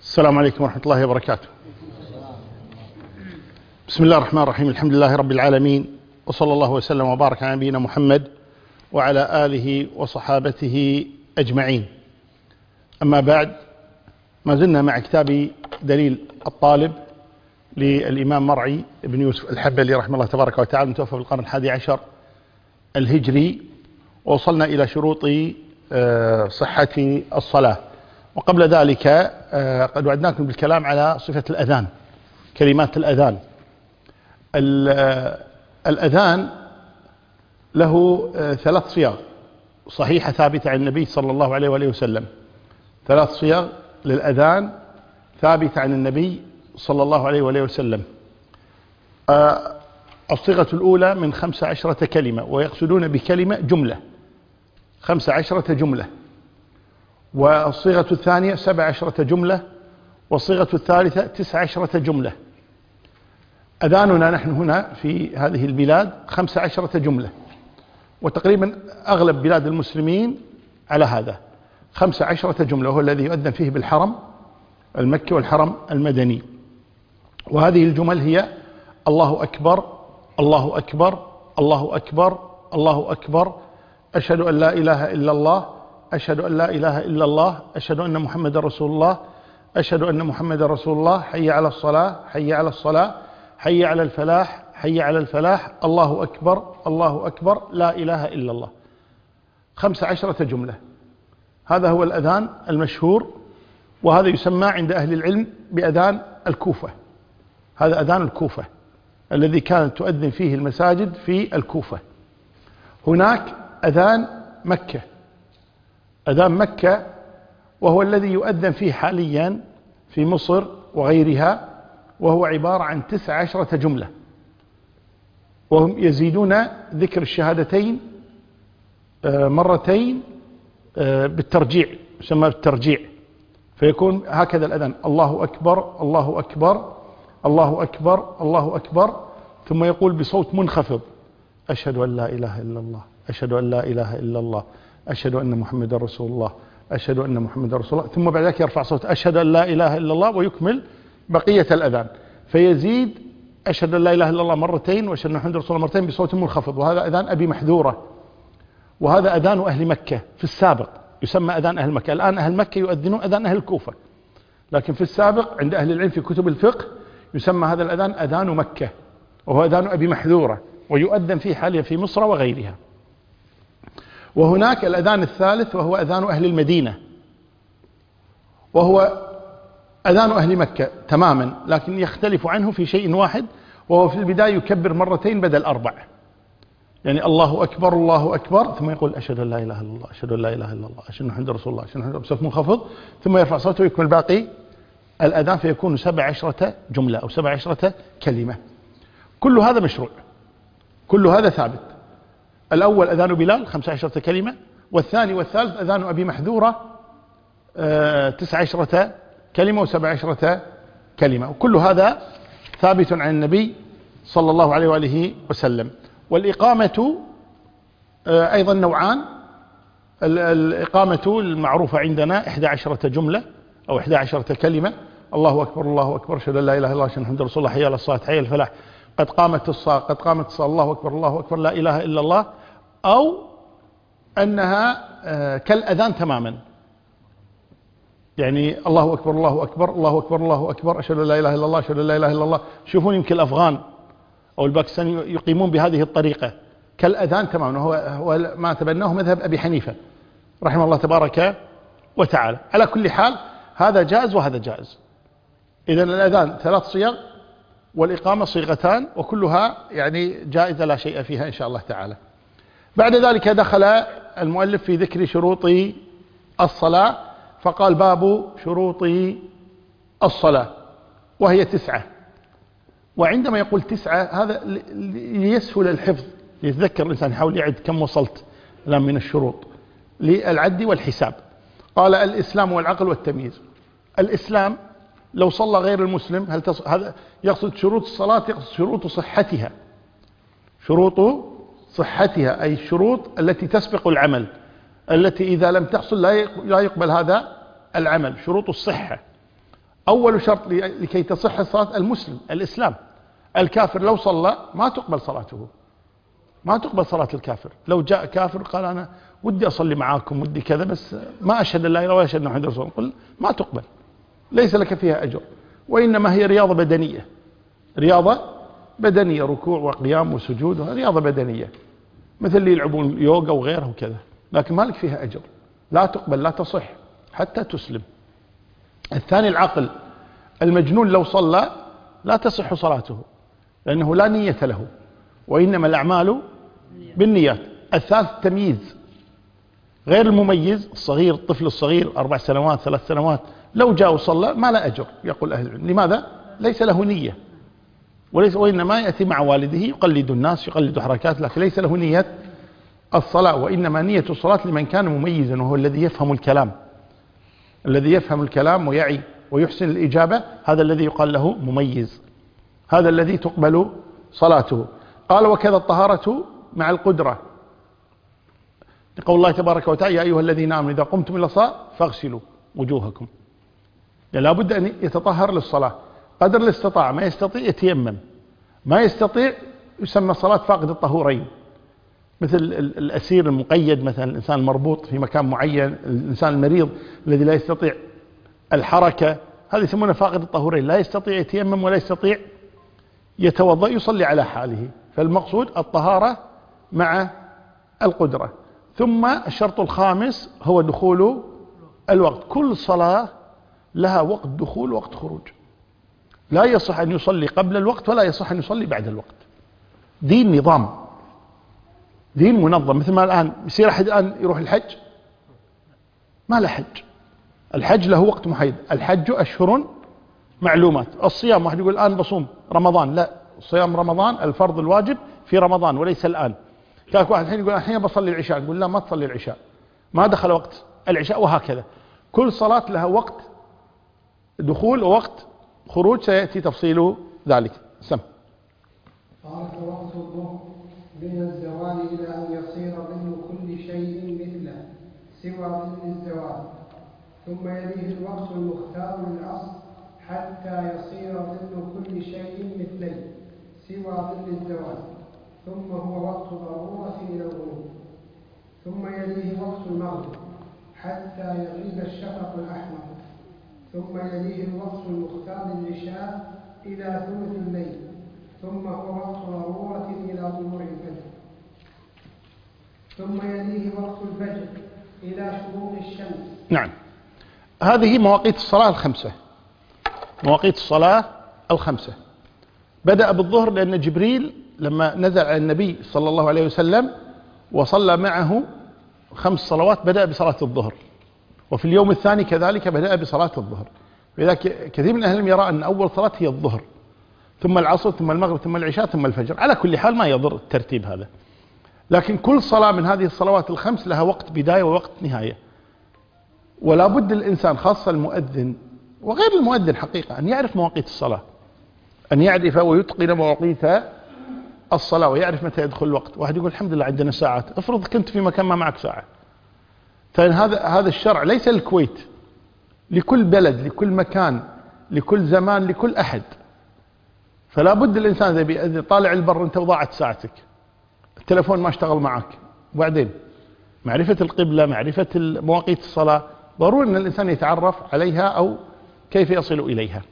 السلام عليكم ورحمة الله وبركاته. بسم الله الرحمن الرحيم. الحمد لله رب العالمين، وصلى الله وسلم وبارك على نبينا محمد وعلى آله وصحابته أجمعين. أما بعد، ما زلنا مع كتاب دليل الطالب للإمام مرعي بن يوسف الحبلي رحمه الله تبارك وتعالى، متوفى في القرن 11 الهجري، ووصلنا إلى شروط صحة الصلاة. وقبل ذلك قد وعدناكم بالكلام على صفة الأذان، كلمات الأذان. الأذان له 3 صيغ صحيحة ثابتة عن النبي صلى الله عليه وآله وسلم. 3 صيغ للأذان ثابتة عن النبي صلى الله عليه وآله وسلم. الصيغة الأولى من 15 كلمة، ويقصدون بكلمة جملة، 15 جملة. والصيغة الثانية 17 جملة، والصيغة الثالثة 19 جملة. أذاننا نحن هنا في هذه البلاد 15 جملة، وتقريبا أغلب بلاد المسلمين على هذا 15 جملة، وهو الذي يؤذن فيه بالحرم المكي والحرم المدني. وهذه الجمل هي: الله أكبر، الله أكبر، الله أكبر، الله أكبر، أشهد أن لا إله إلا الله، أشهد أن لا إله إلا الله، أشهد أن محمد رسول الله، أشهد أن محمد رسول الله، حي على الصلاة، حي على الصلاة، حي على الفلاح، حي على الفلاح، الله أكبر، الله أكبر، لا إله إلا الله. 15 جملة. هذا هو الأذان المشهور، وهذا يسمى عند أهل العلم بأذان الكوفة. هذا أذان الكوفة الذي كانت تؤذن فيه المساجد في الكوفة. هناك أذان مكة، أذان مكة، وهو الذي يؤذن فيه حاليا في مصر وغيرها، وهو عبارة عن 19 جملة، وهم يزيدون ذكر الشهادتين مرتين بالترجيع، يسمى بالترجيع، فيكون هكذا الأذان: الله أكبر، الله أكبر، الله أكبر، الله أكبر، ثم يقول بصوت منخفض: أشهد أن لا إله إلا الله، أشهد أن لا إله إلا الله، أشهد أن محمد رسول الله، أشهد أن محمد رسول الله، ثم بعد ذلك يرفع صوت: أشهد أن لا إله إلا الله، ويكمل بقية الأذان، فيزيد أشهد أن لا إله إلا الله مرتين، وأشهد أن محمد رسول الله مرتين بصوت منخفض. وهذا أذان أبي محذورة، وهذا أذان أهل مكة في السابق، يسمى أذان أهل مكة. الآن أهل مكة يؤذنون أذان أهل الكوفة، لكن في السابق عند أهل العلم في كتب الفقه يسمى هذا الأذان أذان مكة، وهو أذان أبي محذورة، ويؤذن فيه حاليا في مصر وغيرها. وهناك الأذان الثالث، وهو أذان أهل المدينة، وهو أذان أهل مكة تماما، لكن يختلف عنه في شيء واحد، وهو في البداية يكبر مرتين بدل 4، يعني الله أكبر، الله أكبر، ثم يقول: أشهد أن لا إله إلا الله، أشهد أن لا إله إلا الله، أشهد أن محمد رسول الله، أشهد أن محمد بصوت منخفض، ثم يرفع صوته ويكمل باقي الأذان، فيكون 17 جملة أو 17 كلمة. كل هذا مشروع، كل هذا ثابت. الأول أذان بلال 15 كلمة، والثاني والثالث أذان أبي محذورة 19 كلمة و17 كلمة، وكل هذا ثابت عن النبي صلى الله عليه وآله وسلم. والإقامة أيضا نوعان. الإقامة المعروفة عندنا 11 جملة أو 11 كلمة: الله أكبر، الله أكبر، أشهد أن لا إله إلا الله، أشهد أن محمدا رسول الله، حي على الصلاة، حي على الفلاح، قد قامت الصلاة، قد قامت الصلاة، الله أكبر، الله أكبر، لا إله إلا الله. أو أنها كالأذان تماما، يعني الله أكبر، الله أكبر، الله أكبر، الله أكبر، أشهد أن لا إله إلا الله، أشهد أن لا إله إلا الله. شوفون يمكن الأفغان أو الباكستاني يقيمون بهذه الطريقة كالأذان تماما، وهو ما تبناه مذهب أبي حنيفة رحمه الله تبارك وتعالى. على كل حال هذا جائز وهذا جائز. إذن الأذان 3 صيغ، والإقامة صيغتان، وكلها يعني جائزة لا شيء فيها إن شاء الله تعالى. بعد ذلك دخل المؤلف في ذكر شروط الصلاة، فقال: باب شروط الصلاة، وهي 9. وعندما يقول 9 هذا ليسهل الحفظ، يتذكر الإنسان، يحاول يعد كم وصلت الآن من الشروط للعد والحساب. قال: الإسلام والعقل والتمييز. الإسلام لو صلى غير المسلم، هذا يقصد شروط الصلاة، يقصد شروط صحتها، شروط صحتها، أي الشروط التي تسبق العمل، التي إذا لم تحصل لا يقبل هذا العمل، شروط الصحة. أول شرط لكي تصح الصلاة المسلم الإسلام. الكافر لو صلى ما تقبل صلاته، ما تقبل صلاة الكافر. لو جاء كافر قال أنا ودي أصلي معاكم ودي كذا بس ما أشهد أن لا إله إلا الله وأشهد أن محمدا رسول الله، قل ما تقبل، ليس لك فيها أجر، وإنما هي رياضة بدنية، رياضة بدنية، ركوع وقيام وسجود، رياضة بدنية مثل اللي يلعبون يوغا وغيره وكذا، لكن ما لك فيها أجر، لا تقبل، لا تصح حتى تسلم. الثاني العقل. المجنون لو صلى لا تصح صلاته لأنه لا نية له، وإنما الأعمال بالنيات. الثالث التمييز. غير المميز الصغير، الطفل الصغير 4 سنوات 3 سنوات لو جاء وصلى ما لا أجر، يقول أهل العلم. لماذا؟ ليس له نية، وإنما يأتي مع والده يقلد الناس، يقلد حركات، لكن ليس له نية الصلاة. وإنما نية الصلاة لمن كان مميزا، وهو الذي يفهم الكلام، الذي يفهم الكلام ويعي ويحسن الإجابة، هذا الذي يقال له مميز، هذا الذي تقبل صلاته. قال وكذا الطهارة مع القدرة، لقول الله تبارك وتعالى يا أيها الذين آمنوا إذا قمتم إلى الصلاة فاغسلوا وجوهكم. يعني لا بد أن يتطهر للصلاة قدر الاستطاعة، ما يستطيع يتيمم، ما يستطيع يسمى صلاة فاقد الطهورين، مثل الأسير المقيد مثلا، الإنسان المربوط في مكان معين، الإنسان المريض الذي لا يستطيع الحركة، هذا يسمونه فاقد الطهورين، لا يستطيع يتيمم ولا يستطيع يتوضأ، يصلي على حاله. فالمقصود الطهارة مع القدرة. ثم الشرط الخامس هو دخول الوقت. كل صلاة لها وقت دخول ووقت خروج، لا يصح أن يصلي قبل الوقت ولا يصح أن يصلي بعد الوقت. دين نظام، دين منظم. مثل ما الآن يصير أحد الآن يروح الحج، ما له حج، الحج له وقت محدد، الحج أشهر معلومات. الصيام واحد يقول الآن بصوم رمضان، لا، صيام رمضان الفرض الواجب في رمضان وليس الآن. كان واحد الحين يقول الحين بصلي العشاء، نقول لا ما تصلي العشاء، ما دخل وقت العشاء. وهكذا كل صلاة لها وقت دخول ووقت خروج، سيأتي تفصيل ذلك. سم. قال وقت الظهر من الزوال إلى أن يصير ظل كل شيء مثله سوى ظل الزوال، ثم يليه الوقت المختار للعصر حتى يصير ظل كل شيء مثليه سوى ظل الزوال، ثم هو وقت ضرورة إلى الغروب، ثم يليه وقت المغرب حتى يغيب الشفق الأحمر، ثم يليه الوقت المختار للعشاء إلى ثلث الليل، ثم هو وقت ضرورة إلى طلوع الفجر، ثم يليه وقت الفجر إلى شروق الشمس. نعم، هذه مواقيت الصلاة الخمسة، مواقيت الصلاة الخمسة. بدأ بالظهر لأن جبريل لما نزل على النبي صلى الله عليه وسلم وصلى معه 5 صلوات بدأ بصلاة الظهر، وفي اليوم الثاني كذلك بدأ بصلاة الظهر. لذلك كثير من أهل العلم يرى أن أول صلاة هي الظهر، ثم العصر، ثم المغرب، ثم العشاء، ثم الفجر. على كل حال ما يضر الترتيب هذا، لكن كل صلاة من هذه الصلوات الخمس لها وقت بداية ووقت نهاية. ولا بد الإنسان خاصة المؤذن وغير المؤذن حقيقة أن يعرف مواقيت الصلاة، أن يعرف ويتقن مواقيت الصلاة ويعرف متى يدخل الوقت. واحد يقول الحمد لله عندنا ساعات، افرض كنت في مكان ما معك ساعة. هذا الشرع ليس للكويت، لكل بلد، لكل مكان، لكل زمان، لكل أحد. فلا بد الإنسان إذا بيأذن طالع البر أنت وضاعت ساعتك، التلفون ما اشتغل معك، وبعدين معرفة القبلة، معرفة مواقيت الصلاة، ضروري أن الإنسان يتعرف عليها أو كيف يصل إليها.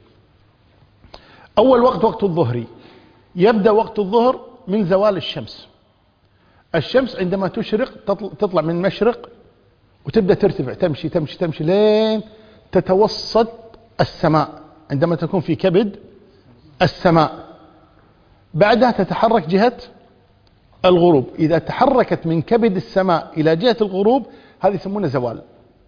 أول وقت وقت الظهر. يبدأ وقت الظهر من زوال الشمس. الشمس عندما تشرق تطلع من المشرق وتبدأ ترتفع، تمشي تمشي تمشي لين تتوسط السماء، عندما تكون في كبد السماء. بعدها تتحرك جهة الغروب. إذا تحركت من كبد السماء إلى جهة الغروب هذه يسمونه زوال.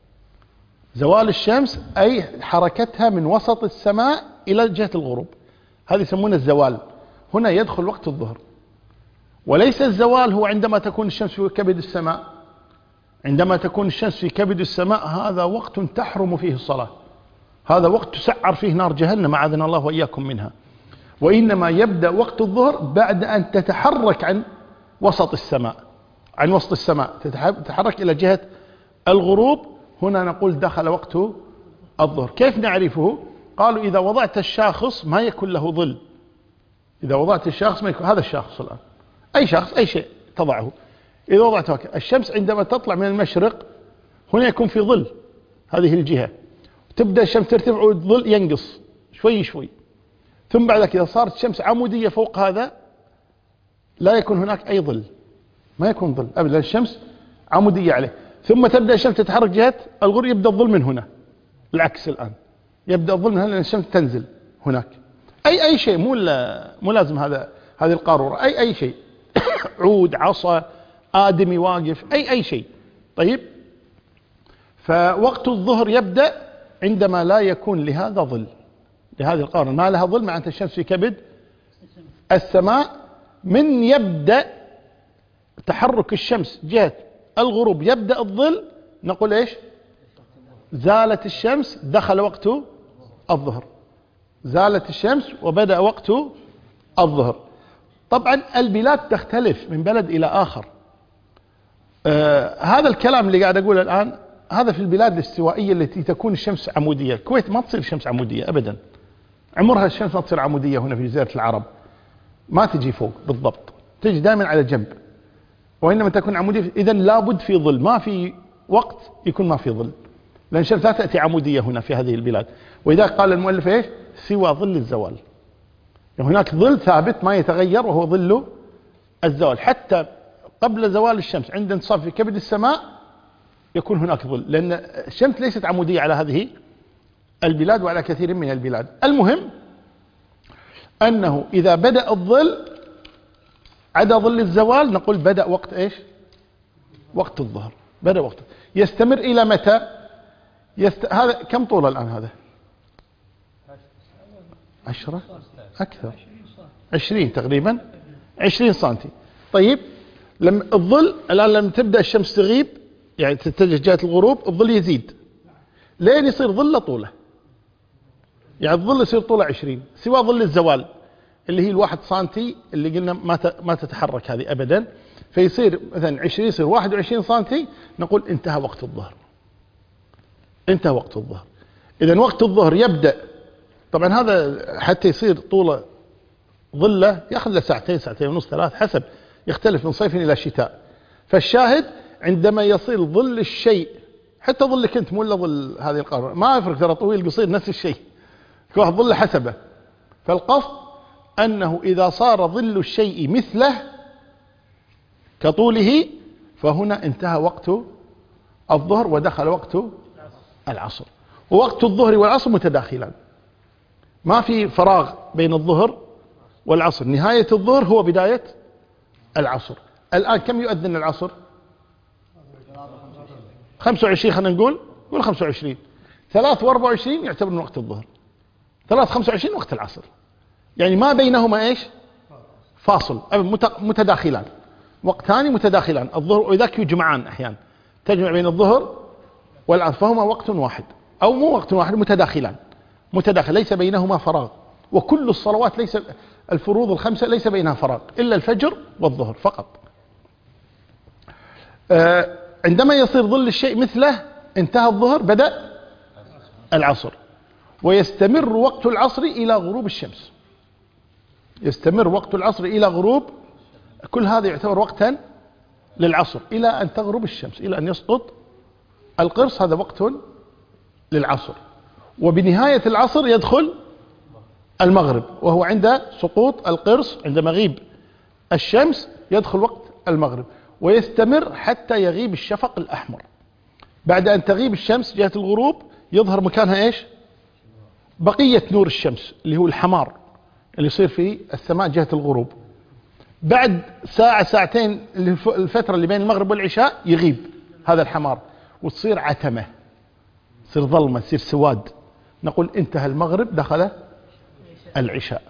زوال الشمس أي حركتها من وسط السماء إلى جهة الغروب، هذه يسمونه الزوال. هنا يدخل وقت الظهر. وليس الزوال هو عندما تكون الشمس في كبد السماء. عندما تكون الشمس في كبد السماء هذا وقت تحرم فيه الصلاة، هذا وقت تسعر فيه نار جهنم أعاذنا الله وإياكم منها. وإنما يبدأ وقت الظهر بعد أن تتحرك عن وسط السماء، عن وسط السماء تتحرك إلى جهة الغروب. هنا نقول دخل وقت الظهر. كيف نعرفه؟ قالوا إذا وضعت الشاخص ما يكون له ظل. إذا وضعت الشخص ما يكون هذا الشخص الآن، أي شخص أي شيء تضعه، إذا وضعته الشمس عندما تطلع من المشرق هنا يكون في ظل هذه الجهة، تبدأ الشمس ترتفع والظل ينقص شوي شوي، ثم بعد كذا صارت الشمس عمودية فوق هذا لا يكون هناك أي ظل، ما يكون ظل أبدا، الشمس عمودية عليه، ثم تبدأ الشمس تتحرك جهة الغروب، يبدأ الظل من هنا، العكس الآن يبدأ الظل من هنا لأن الشمس تنزل هناك. أي شيء مو لازم هذه القارورة، أي شيء عود، عصا، آدمي واقف، أي شيء. طيب، فوقت الظهر يبدأ عندما لا يكون لهذا ظل، لهذه القارورة ما لها ظل، معناته الشمس في كبد السماء. من يبدأ تحرك الشمس جهة الغروب يبدأ الظل، نقول إيش؟ زالت الشمس، دخل وقت الظهر، زالت الشمس وبدأ وقت الظهر. طبعا البلاد تختلف من بلد إلى آخر. هذا الكلام اللي قاعد أقوله الآن هذا في البلاد الاستوائية التي تكون الشمس عمودية. الكويت ما تصير الشمس عمودية أبدا، عمرها الشمس ما تصير عمودية هنا في جزيرة العرب، ما تجي فوق بالضبط، تجي دائما على جنب، وإنما تكون عمودية. إذن لابد في ظل، ما في وقت يكون ما في ظل، لأن الشمس لا تأتي عمودية هنا في هذه البلاد. وإذا قال المؤلف إيش؟ سوى ظل الزوال، يعني هناك ظل ثابت ما يتغير وهو ظل الزوال. حتى قبل زوال الشمس عند انتصاف في كبد السماء يكون هناك ظل، لأن الشمس ليست عمودية على هذه البلاد وعلى كثير من البلاد. المهم أنه إذا بدأ الظل عدا ظل الزوال نقول بدأ وقت إيش؟ وقت الظهر، بدأ وقت. يستمر إلى متى؟ هذا كم طوله الآن؟ هذا 10 أكثر، 20 تقريبا، 20 سنتي. طيب، لما الظل الآن لما تبدأ الشمس تغيب يعني تتجه جهة الغروب، الظل يزيد لين يصير ظل طوله، يعني الظل يصير طوله 20 سوى ظل الزوال اللي هي الواحد سنتي اللي قلنا ما تتحرك هذه أبدا، فيصير مثلا 20 يصير 21 سنتي، نقول انتهى وقت الظهر، انتهى وقت الظهر. إذن وقت الظهر يبدأ، طبعا هذا حتى يصير طوله ظله يأخذ له ساعتين، ساعتين ونص، 3، حسب، يختلف من صيف إلى شتاء. فالشاهد عندما يصير ظل الشيء، حتى ظلك أنت مو إلا ظل هذه القارورة، ما يفرق ترى طويل قصير نفس الشيء، كل واحد ظله حسبه. فالقصد أنه إذا صار ظل الشيء مثله كطوله فهنا انتهى وقت الظهر ودخل وقت العصر. ووقت الظهر والعصر متداخلان، ما في فراغ بين الظهر والعصر، نهاية الظهر هو بداية العصر. الآن كم يؤذن العصر؟ 25 خلينا نقول 25، 3 و24 يعتبر من وقت الظهر، 3 و25 وقت العصر، يعني ما بينهما ايش؟ فاصل، متداخلان، وقتان متداخلان، الظهر وذاك يجمعان أحيانا، تجمع بين الظهر والعصر، فهما وقت واحد أو مو وقت واحد، متداخلان، متداخل ليس بينهما فراغ. وكل الصلوات ليس الفروض ال5 ليس بينها فراغ إلا الفجر والظهر فقط. عندما يصير ظل الشيء مثله انتهى الظهر بدأ العصر، ويستمر وقت العصر إلى غروب الشمس، يستمر وقت العصر إلى غروب، كل هذا يعتبر وقتا للعصر إلى أن تغرب الشمس، إلى أن يسقط القرص، هذا وقت للعصر. وبنهاية العصر يدخل المغرب، وهو عند سقوط القرص، عند مغيب الشمس يدخل وقت المغرب، ويستمر حتى يغيب الشفق الأحمر. بعد أن تغيب الشمس جهة الغروب يظهر مكانها إيش؟ بقية نور الشمس اللي هو الحمار اللي يصير في السماء جهة الغروب. بعد ساعة ساعتين الفترة اللي بين المغرب والعشاء يغيب هذا الحمار، وتصير عتمة، تصير ظلمة، تصير سواد، نقول انتهى المغرب دخل العشاء.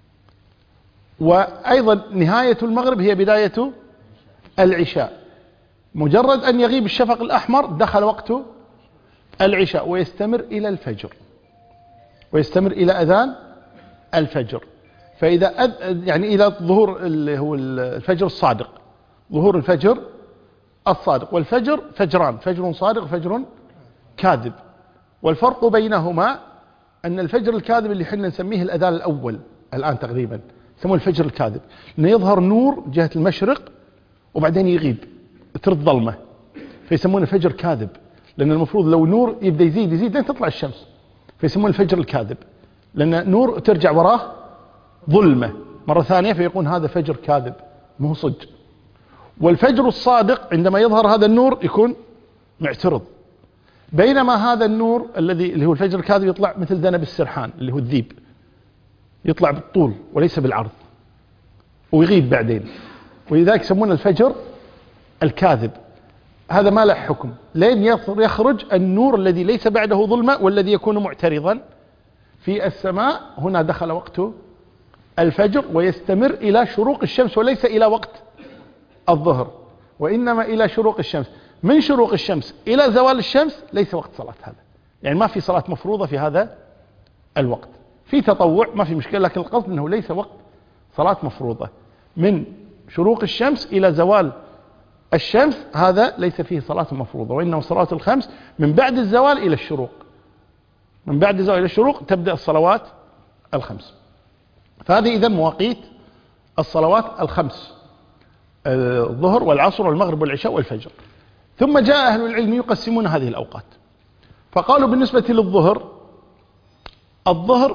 وأيضا نهاية المغرب هي بداية العشاء، مجرد أن يغيب الشفق الأحمر دخل وقت العشاء، ويستمر إلى الفجر، ويستمر إلى أذان الفجر. فإذا يعني إلى ظهور اللي هو الفجر الصادق، ظهور الفجر الصادق. والفجر فجران، فجر صادق وفجر كاذب، والفرق بينهما أن الفجر الكاذب اللي حنا نسميه الأذان الأول الآن تقريبا يسموه الفجر الكاذب، أنه يظهر نور جهة المشرق وبعدين يغيب ترد ظلمة، فيسمونه فجر كاذب، لأن المفروض لو نور يبدأ يزيد لين تطلع الشمس، فيسمونه الفجر الكاذب، لأن نور ترجع وراه ظلمة مرة ثانية، فيقول هذا فجر كاذب مو صدق. والفجر الصادق عندما يظهر هذا النور يكون معترض، بينما هذا النور اللي هو الفجر الكاذب يطلع مثل ذنب السرحان اللي هو الذيب، يطلع بالطول وليس بالعرض ويغيب بعدين، ولذلك يسمونه الفجر الكاذب. هذا ما له حكم لين يخرج النور الذي ليس بعده ظلمة والذي يكون معترضا في السماء، هنا دخل وقت الفجر ويستمر إلى شروق الشمس، وليس إلى وقت الظهر وإنما إلى شروق الشمس. من شروق الشمس إلى زوال الشمس ليس وقت صلاة، هذا يعني ما في صلاة مفروضة في هذا الوقت، في تطوع ما في مشكلة، لكن القصد أنه ليس وقت صلاة مفروضة. من شروق الشمس إلى زوال الشمس هذا ليس فيه صلاة مفروضة، وإنما صلاة الخمس من بعد الزوال إلى الشروق، من بعد الزوال إلى الشروق تبدأ الصلوات الخمس. فهذه إذن مواقيت الصلوات الخمس: الظهر والعصر والمغرب والعشاء والفجر. ثم جاء أهل العلم يقسمون هذه الأوقات، فقالوا بالنسبة للظهر، الظهر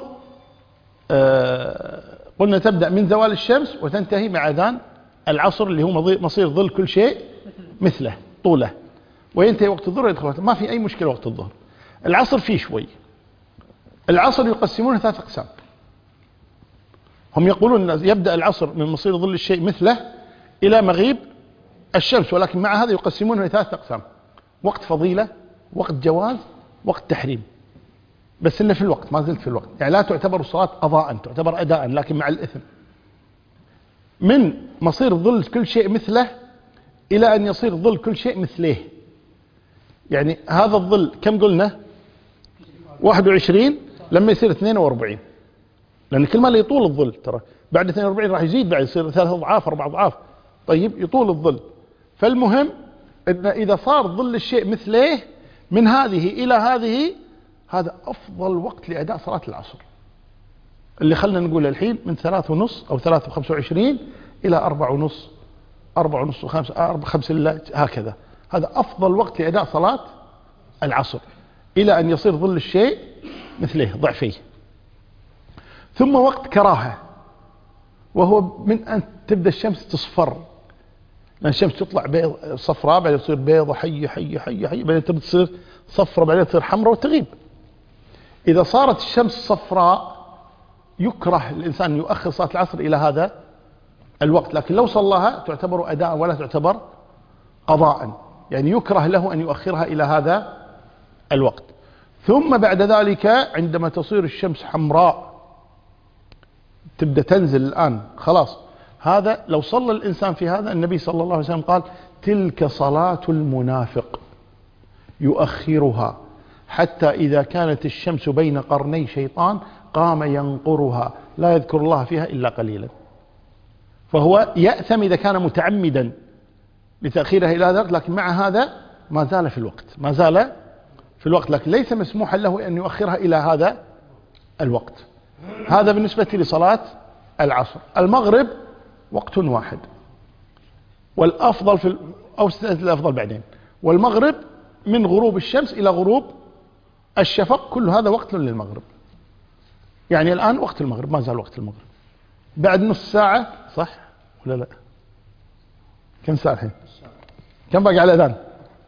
قلنا تبدأ من زوال الشمس وتنتهي مع أذان العصر اللي هو مصير ظل كل شيء مثله طوله، وينتهي وقت الظهر يدخل، ما في أي مشكلة وقت الظهر. العصر فيه شوي، العصر يقسمونه 3 أقسام. هم يقولون يبدأ العصر من مصير ظل الشيء مثله إلى مغيب الشمس، ولكن مع هذا يقسمونه 3 أقسام: وقت فضيلة، وقت جواز، وقت تحريم. بس إنه في الوقت، ما زلت في الوقت، يعني لا تعتبر الصلاة قضاء، تعتبر أداء لكن مع الإثم. من مصير ظل كل شيء مثله إلى أن يصير ظل كل شيء مثليه. يعني هذا الظل كم قلنا؟ 21 لما يصير 42، لأن كل ما اللي يطول الظل ترى بعد 42 راح يزيد، بعد يصير 3 أضعاف 4 أضعاف، طيب يطول الظل. فالمهم إن إذا صار ظل الشيء مثليه من هذه إلى هذه، هذا أفضل وقت لأداء صلاة العصر، اللي خلنا نقول الحين من 3:30 أو 3:25 إلى 4:30 4:30 و5 5 إلا هكذا. هذا أفضل وقت لأداء صلاة العصر إلى أن يصير ظل الشيء مثله ضعفيه. ثم وقت كراهة، وهو من أن تبدأ الشمس تصفر، لأن الشمس تطلع بيض صفراء بعدين تصير بيضة حية حية حية حية، بعدين تبدأ تصير صفراء بعدين تصير حمراء وتغيب. إذا صارت الشمس صفراء يكره الإنسان أن يؤخر صلاة العصر إلى هذا الوقت، لكن لو صلاها تعتبر أداء ولا تعتبر قضاء، يعني يكره له أن يؤخرها إلى هذا الوقت. ثم بعد ذلك عندما تصير الشمس حمراء تبدأ تنزل الآن خلاص، هذا لو صلى الإنسان في هذا، النبي صلى الله عليه وسلم قال: تلك صلاة المنافق يؤخرها حتى إذا كانت الشمس بين قرني شيطان قام ينقرها لا يذكر الله فيها إلا قليلا. فهو يأثم إذا كان متعمدا لتأخيرها إلى ذلك، لكن مع هذا ما زال في الوقت، ما زال في الوقت، لكن ليس مسموحا له أن يؤخرها إلى هذا الوقت. هذا بالنسبة لصلاة العصر. المغرب وقت واحد، والأفضل أو الأفضل بعدين، والمغرب من غروب الشمس إلى غروب الشفق، كل هذا وقت للمغرب. يعني الآن وقت المغرب، ما زال وقت المغرب. بعد نص ساعة صح ولا لا؟ كم ساعة الحين؟ كم باقي على الأذان؟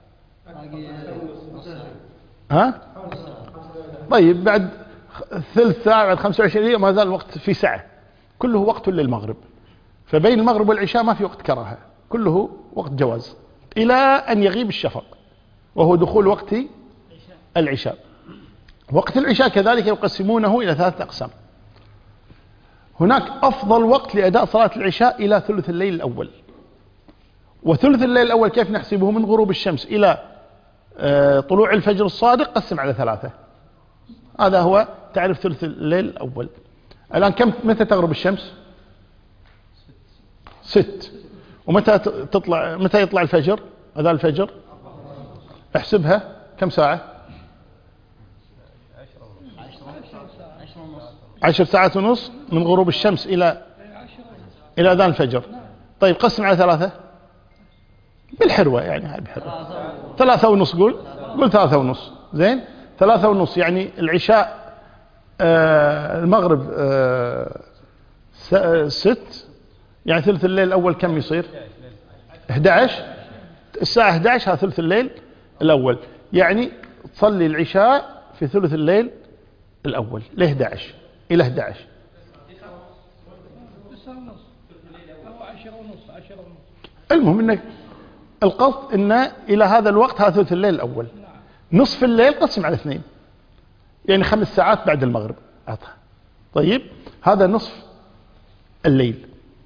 ها؟ طيب بعد ثلث ساعة، بعد 25 دقيقة، ما زال الوقت في ساعة، كله وقت للمغرب. فبين المغرب والعشاء ما في وقت كراهة، كله وقت جواز إلى أن يغيب الشفق، وهو دخول وقت العشاء. وقت العشاء كذلك يقسمونه إلى 3 أقسام. هناك أفضل وقت لأداء صلاة العشاء إلى ثلث الليل الأول. وثلث الليل الأول كيف نحسبه؟ من غروب الشمس إلى طلوع الفجر الصادق قسم على 3. هذا هو تعرف ثلث الليل الأول. الآن متى تغرب الشمس؟ 6. ومتى تطلع؟ متى يطلع الفجر؟ أذان الفجر احسبها كم ساعة؟ 10 ساعات ونص من غروب الشمس إلى أذان الفجر. طيب قسم على 3 بالحروة، يعني هاي بحروة 3.5. قول 3.5. زين 3.5 يعني العشاء المغرب 6، يعني ثلث الليل الأول كم يصير؟ 11. الساعة 11 ثلث الليل الأول، يعني تصلي العشاء في ثلث الليل الأول ل 11 إلى 11. المهم انك القصد ان الى هذا الوقت هذا ثلث الليل الاول. نصف الليل قسم على 2، يعني 5 ساعات بعد المغرب اعطها. طيب هذا نصف الليل.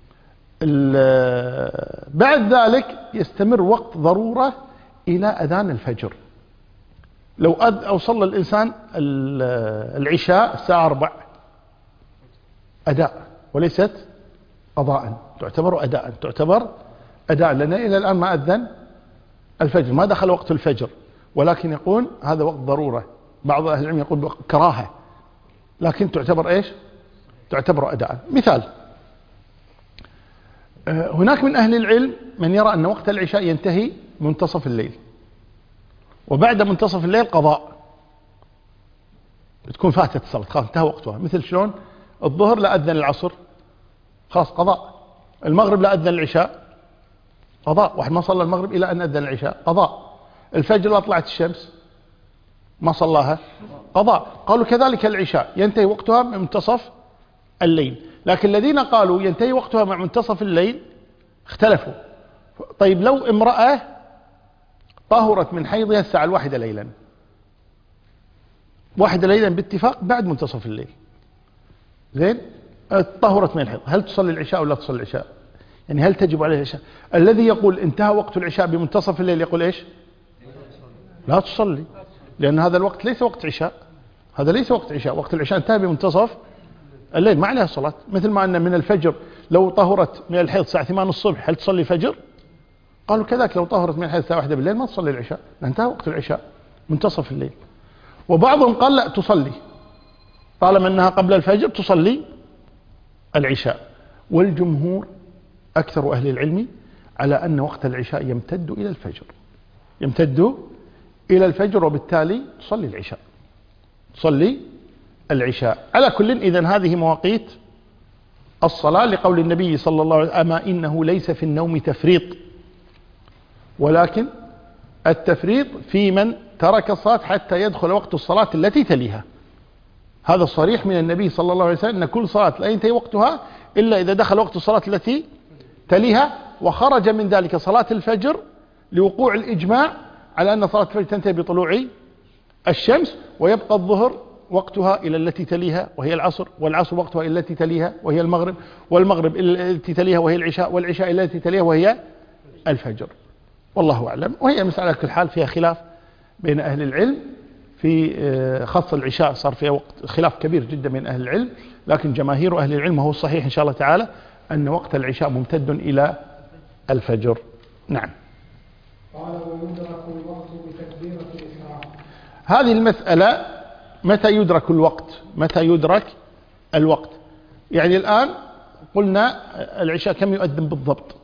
بعد ذلك يستمر وقت ضرورة الى اذان الفجر. لو اوصل الانسان العشاء الساعة 4 اداء وليست قضاء، تعتبر أداء، لأن إلى الآن ما أذن الفجر، ما دخل وقت الفجر، ولكن يقول هذا وقت ضرورة. بعض أهل العلم يقول كراهة، لكن تعتبر إيش؟ تعتبر أداء. مثال، هناك من أهل العلم من يرى أن وقت العشاء ينتهي منتصف الليل، وبعد منتصف الليل قضاء، تكون فاتت الصلاة خلاص انتهى وقتها. مثل شلون؟ الظهر لا أذن العصر خلاص قضاء، المغرب لا أذن العشاء قضاء، واحد ما صلى المغرب إلى أن أذن العشاء قضاء، الفجر لا طلعت الشمس ما صلاها قضاء. قالوا كذلك العشاء ينتهي وقتها من منتصف الليل، لكن الذين قالوا ينتهي وقتها مع منتصف الليل اختلفوا. طيب لو امرأة طهرت من حيضها الساعة 1 ليلا، 1 ليلا باتفاق بعد منتصف الليل، زين طهرت من الحيض، هل تصلي العشاء ولا تصلي العشاء؟ يعني هل تجب عليها العشاء؟ الذي يقول انتهى وقت العشاء بمنتصف الليل يقول ايش؟ لا تصلي، لأن هذا الوقت ليس وقت عشاء، هذا ليس وقت عشاء، وقت العشاء انتهى بمنتصف الليل ما عليها صلاة. مثل ما أن من الفجر لو طهرت من الحيض الساعة 8 الصبح هل تصلي فجر؟ قالوا كذلك لو طهرت من الحيض الساعة 1 بالليل ما تصلي العشاء، انتهى وقت العشاء منتصف الليل. وبعضهم قال لا تصلي طالما أنها قبل الفجر تصلي العشاء. والجمهور أكثر أهل العلم على أن وقت العشاء يمتد إلى الفجر، يمتد إلى الفجر، وبالتالي تصلي العشاء، تصلي العشاء. على كل إذن هذه مواقيت الصلاة لقول النبي صلى الله عليه وسلم: أما إنه ليس في النوم تفريط، ولكن التفريط في من ترك الصلاة حتى يدخل وقت الصلاة التي تليها. هذا صريح من النبي صلى الله عليه وسلم أن كل صلاة لا ينتهي وقتها إلا إذا دخل وقت الصلاة التي تليها، وخرج من ذلك صلاة الفجر لوقوع الإجماع على أن صلاة الفجر تنتهي بطلوع الشمس، ويبقى الظهر وقتها إلى التي تليها وهي العصر، والعصر وقتها إلى التي تليها وهي المغرب، والمغرب إلى التي تليها وهي العشاء، والعشاء إلى التي تليها وهي الفجر. والله أعلم. وهي مسألة كل حال فيها خلاف بين أهل العلم، في خاصة العشاء صار فيها وقت خلاف كبير جدا من أهل العلم، لكن جماهير أهل العلم هو الصحيح إن شاء الله تعالى أن وقت العشاء ممتد إلى الفجر. نعم. قال: ويدرك الوقت بتكبيرة الإحرام. هذه المسألة متى يدرك الوقت؟ متى يدرك الوقت؟ يعني الآن قلنا العشاء كم يؤذن بالضبط؟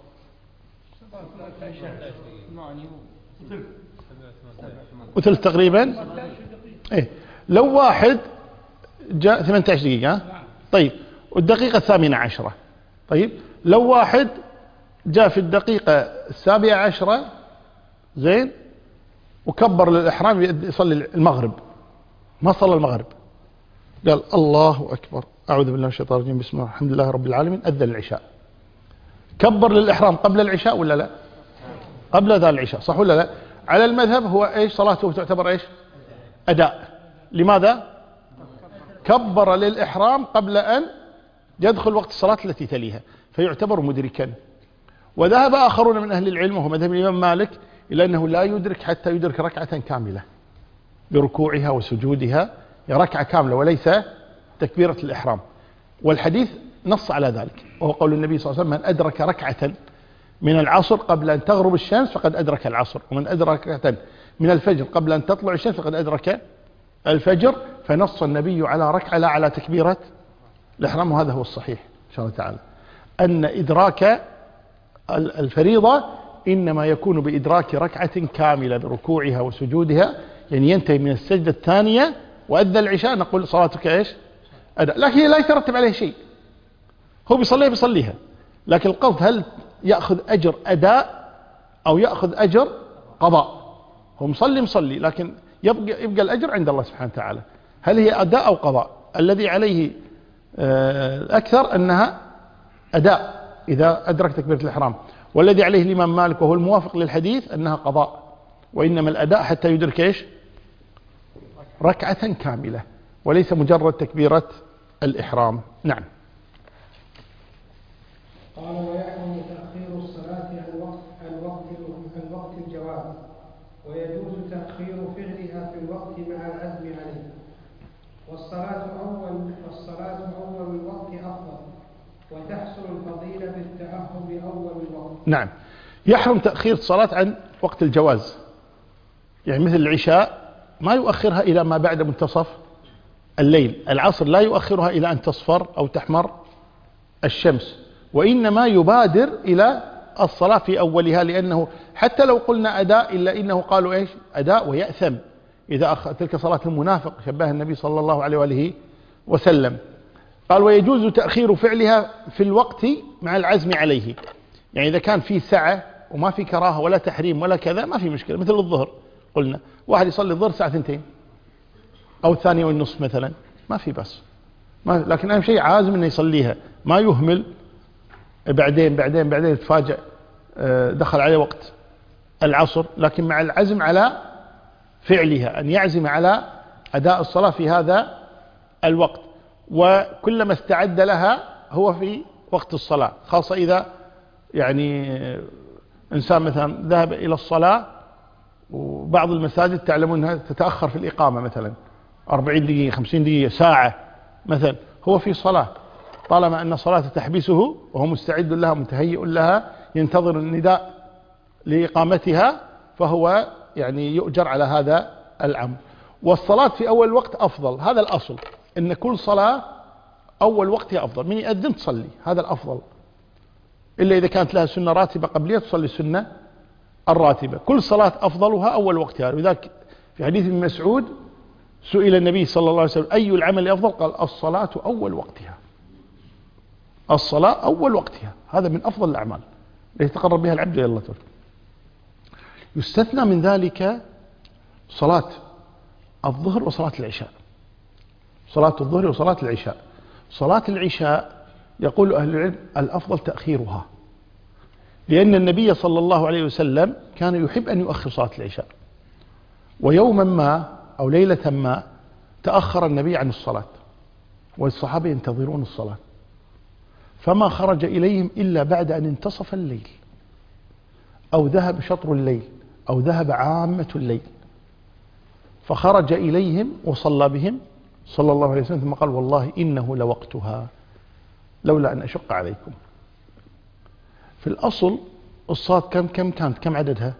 وثلث تقريبا. إيه لو واحد جاء 18 دقيقة، طيب والدقيقة 18، طيب لو واحد جاء في الدقيقة 17 زين وكبر للإحرام يصلي المغرب، ما صلى المغرب، قال الله أكبر أعوذ بالله من الشيطان الرجيم بسم الله الحمد لله رب العالمين، أذن العشاء، كبر للإحرام قبل العشاء ولا لا؟ قبل ذا العشاء، صح ولا لا؟ على المذهب هو ايش؟ صلاته تعتبر ايش؟ أداء. لماذا؟ كبر للإحرام قبل أن يدخل وقت الصلاة التي تليها، فيعتبر مدركا. وذهب آخرون من أهل العلم وهو مذهب الإمام مالك إلى أنه لا يدرك حتى يدرك ركعة كاملة بركوعها وسجودها، ركعة كاملة وليس تكبيرة الإحرام. والحديث نص على ذلك، وهو قول النبي صلى الله عليه وسلم: من أدرك ركعة من العصر قبل أن تغرب الشمس فقد أدرك العصر، ومن أدرك ركعة من الفجر قبل أن تطلع الشمس فقد أدرك الفجر. فنص النبي على ركعة لا على تكبيرة الإحرام، وهذا هو الصحيح إن شاء الله تعالى، أن إدراك الفريضة إنما يكون بإدراك ركعة كاملة بركوعها وسجودها، يعني ينتهي من السجدة الثانية وأذى العشاء نقول صلاتك إيش؟ أداء، لكن لا يترتب عليه شيء، هو بيصليها، لكن القصد هل يأخذ أجر أداء أو يأخذ أجر قضاء؟ هو مصلي لكن يبقى الأجر عند الله سبحانه وتعالى، هل هي أداء أو قضاء؟ الذي عليه الأكثر أنها أداء إذا أدرك تكبيرة الإحرام، والذي عليه الإمام مالك وهو الموافق للحديث أنها قضاء، وإنما الأداء حتى يدرك إيش؟ ركعة كاملة وليس مجرد تكبيرة الإحرام. نعم. قال ويحرم تأخير الصلاة عن وقت الجواز، ويجوز تأخير فعلها في الوقت مع العزم عليه، والصلاة أول الوقت أفضل، وتحصل الفضيلة بالتأهب أول الوقت. نعم، يحرم تأخير الصلاة عن وقت الجواز، يعني مثل العشاء ما يؤخرها إلى ما بعد منتصف الليل، العصر لا يؤخرها إلى أن تصفر أو تحمر الشمس، وإنما يبادر إلى الصلاة في أولها، لأنه حتى لو قلنا أداء إلا إنه قالوا إيش؟ أداء ويأثم إذا تلك صلاة المنافق، شبه النبي صلى الله عليه وآله وسلم. قال ويجوز تأخير فعلها في الوقت مع العزم عليه، يعني إذا كان في سعة وما في كراهة ولا تحريم ولا كذا ما في مشكلة، مثل الظهر قلنا واحد يصلي الظهر ساعة 2 أو 2:30 مثلا، ما في بس، لكن أهم شيء عازم أنه يصليها، ما يهمل بعدين يتفاجأ دخل عليه وقت العصر، لكن مع العزم على فعلها، أن يعزم على أداء الصلاة في هذا الوقت، وكلما استعد لها هو في وقت الصلاة، خاصة إذا يعني إنسان مثلا ذهب إلى الصلاة، وبعض المساجد تعلمون أنها تتأخر في الإقامة مثلا 40 دقيقة 50 دقيقة ساعة مثلا، هو في صلاة، طالما أن صلاة تحبسه وهو مستعد لها متهيئ لها ينتظر النداء لإقامتها، فهو يعني يؤجر على هذا الأمر. والصلاة في أول وقت أفضل، هذا الأصل، إن كل صلاة أول وقتها أفضل، من يأذن تصلي، هذا الأفضل، إلا إذا كانت لها سنة راتبة قبلية تصلي السنة الراتبة، كل صلاة أفضلها أول وقتها. لذلك في حديث ابن مسعود سئل النبي صلى الله عليه وسلم أي العمل أفضل؟ قال الصلاة أول وقتها، الصلاة أول وقتها، هذا من أفضل الأعمال التي يتقرب بها العبد إلى الله تعالى. يستثنى من ذلك صلاة الظهر وصلاة العشاء، صلاة الظهر وصلاة العشاء. صلاة العشاء يقول أهل العلم الأفضل تأخيرها، لأن النبي صلى الله عليه وسلم كان يحب أن يؤخر صلاة العشاء، ويوما ما أو ليلة ما تأخر النبي عن الصلاة والصحابة ينتظرون الصلاة، فما خرج إليهم إلا بعد أن انتصف الليل أو ذهب شطر الليل أو ذهب عامة الليل، فخرج إليهم وصلى بهم صلى الله عليه وسلم، ثم قال والله إنه لوقتها لولا أن أشق عليكم. في الأصل الصلاة كم عددها؟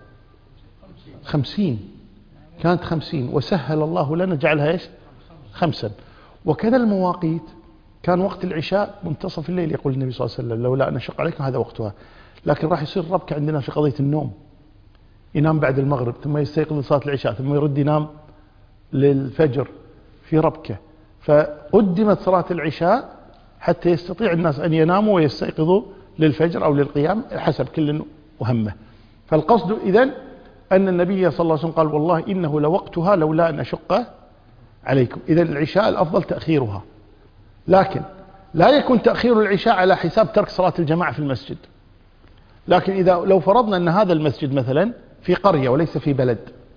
50، كانت 50، وسهل الله لنا جعلها إيش؟ 5. وكذا المواقيت، كان وقت العشاء منتصف الليل، يقول النبي صلى الله عليه وسلم لولا أن أشق عليكم هذا وقتها، لكن راح يصير ربك عندنا في قضية النوم، ينام بعد المغرب ثم يستيقظ لصلاة العشاء ثم يرد ينام للفجر، في ربكة، فقدمت صلاة العشاء حتى يستطيع الناس أن يناموا ويستيقظوا للفجر أو للقيام حسب كل وهمه. فالقصد إذن أن النبي صلى الله عليه وسلم قال والله إنه لوقتها لولا أن أشق عليكم. إذن العشاء الأفضل تأخيرها، لكن لا يكون تأخير العشاء على حساب ترك صلاة الجماعة في المسجد. لكن إذا لو فرضنا أن هذا المسجد مثلا في قرية وليس في بلد،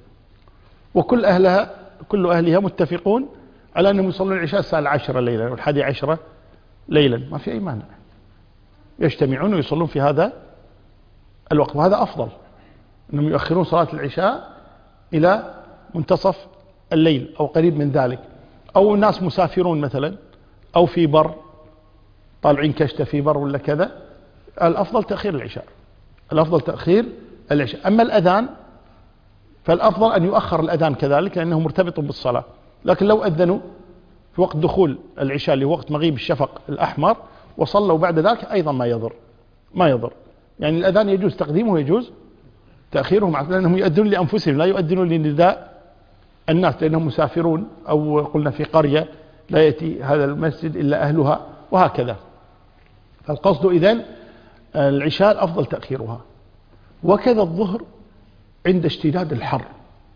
وكل أهلها متفقون على أنهم يصلون العشاء الساعة 10 ليلا و11 ليلا، ما في أي مانع، يجتمعون ويصلون في هذا الوقت، وهذا أفضل، أنهم يؤخرون صلاة العشاء إلى منتصف الليل أو قريب من ذلك، أو ناس مسافرون مثلا أو في بر طالعين كشتة في بر ولا كذا، الأفضل تأخير العشاء، الأفضل تأخير العشاء. أما الأذان فالأفضل أن يؤخر الأذان كذلك، لأنه مرتبط بالصلاة، لكن لو أذنوا في وقت دخول العشاء اللي هو وقت مغيب الشفق الأحمر وصلوا بعد ذلك أيضا ما يضر. يعني الأذان يجوز تقديمه ويجوز تأخيره، لأنهم يؤذنون لأنفسهم لا يؤذنون لنداء الناس، لأنهم مسافرون أو قلنا في قرية لا يأتي هذا المسجد إلا أهلها وهكذا. فالقصد إذن العشاء الأفضل تأخيرها. وكذا الظهر عند اشتداد الحر،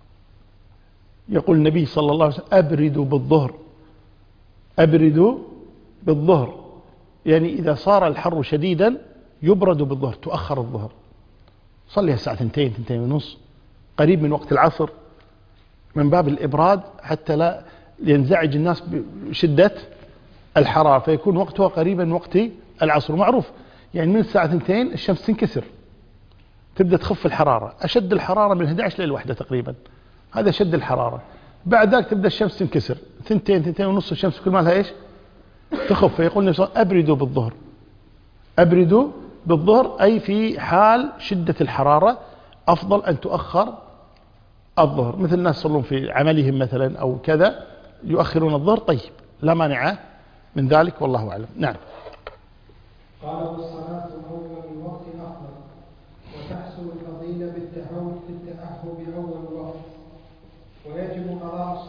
يقول النبي صلى الله عليه وسلم أبردوا بالظهر، يعني إذا صار الحر شديدا يبرد بالظهر، تؤخر الظهر، صليها الساعة 2:30 قريب من وقت العصر، من باب الإبراد حتى لا ينزعج الناس بشدة الحرارة، فيكون وقتها قريبا من وقت العصر. معروف يعني من الساعة 2 الشمس تنكسر، تبدأ تخف الحرارة، أشد الحرارة من 11 إلى 1 تقريبا، هذا شد الحرارة. بعد ذلك تبدأ الشمس تنكسر 2:30 الشمس كل مالها إيش تخف. فيقول النبي صلى الله عليه وسلم أبردوا بالظهر، أي في حال شدة الحرارة أفضل أن تؤخر الظهر، مثل الناس يصلون في عملهم مثلا أو كذا يؤخرون الظهر، طيب لا مانع من ذلك والله أعلم. نعم. قال والصلاة أول الوقت أفضل، وتحصل الفضيلة بالتأهب أول الوقت، ويجب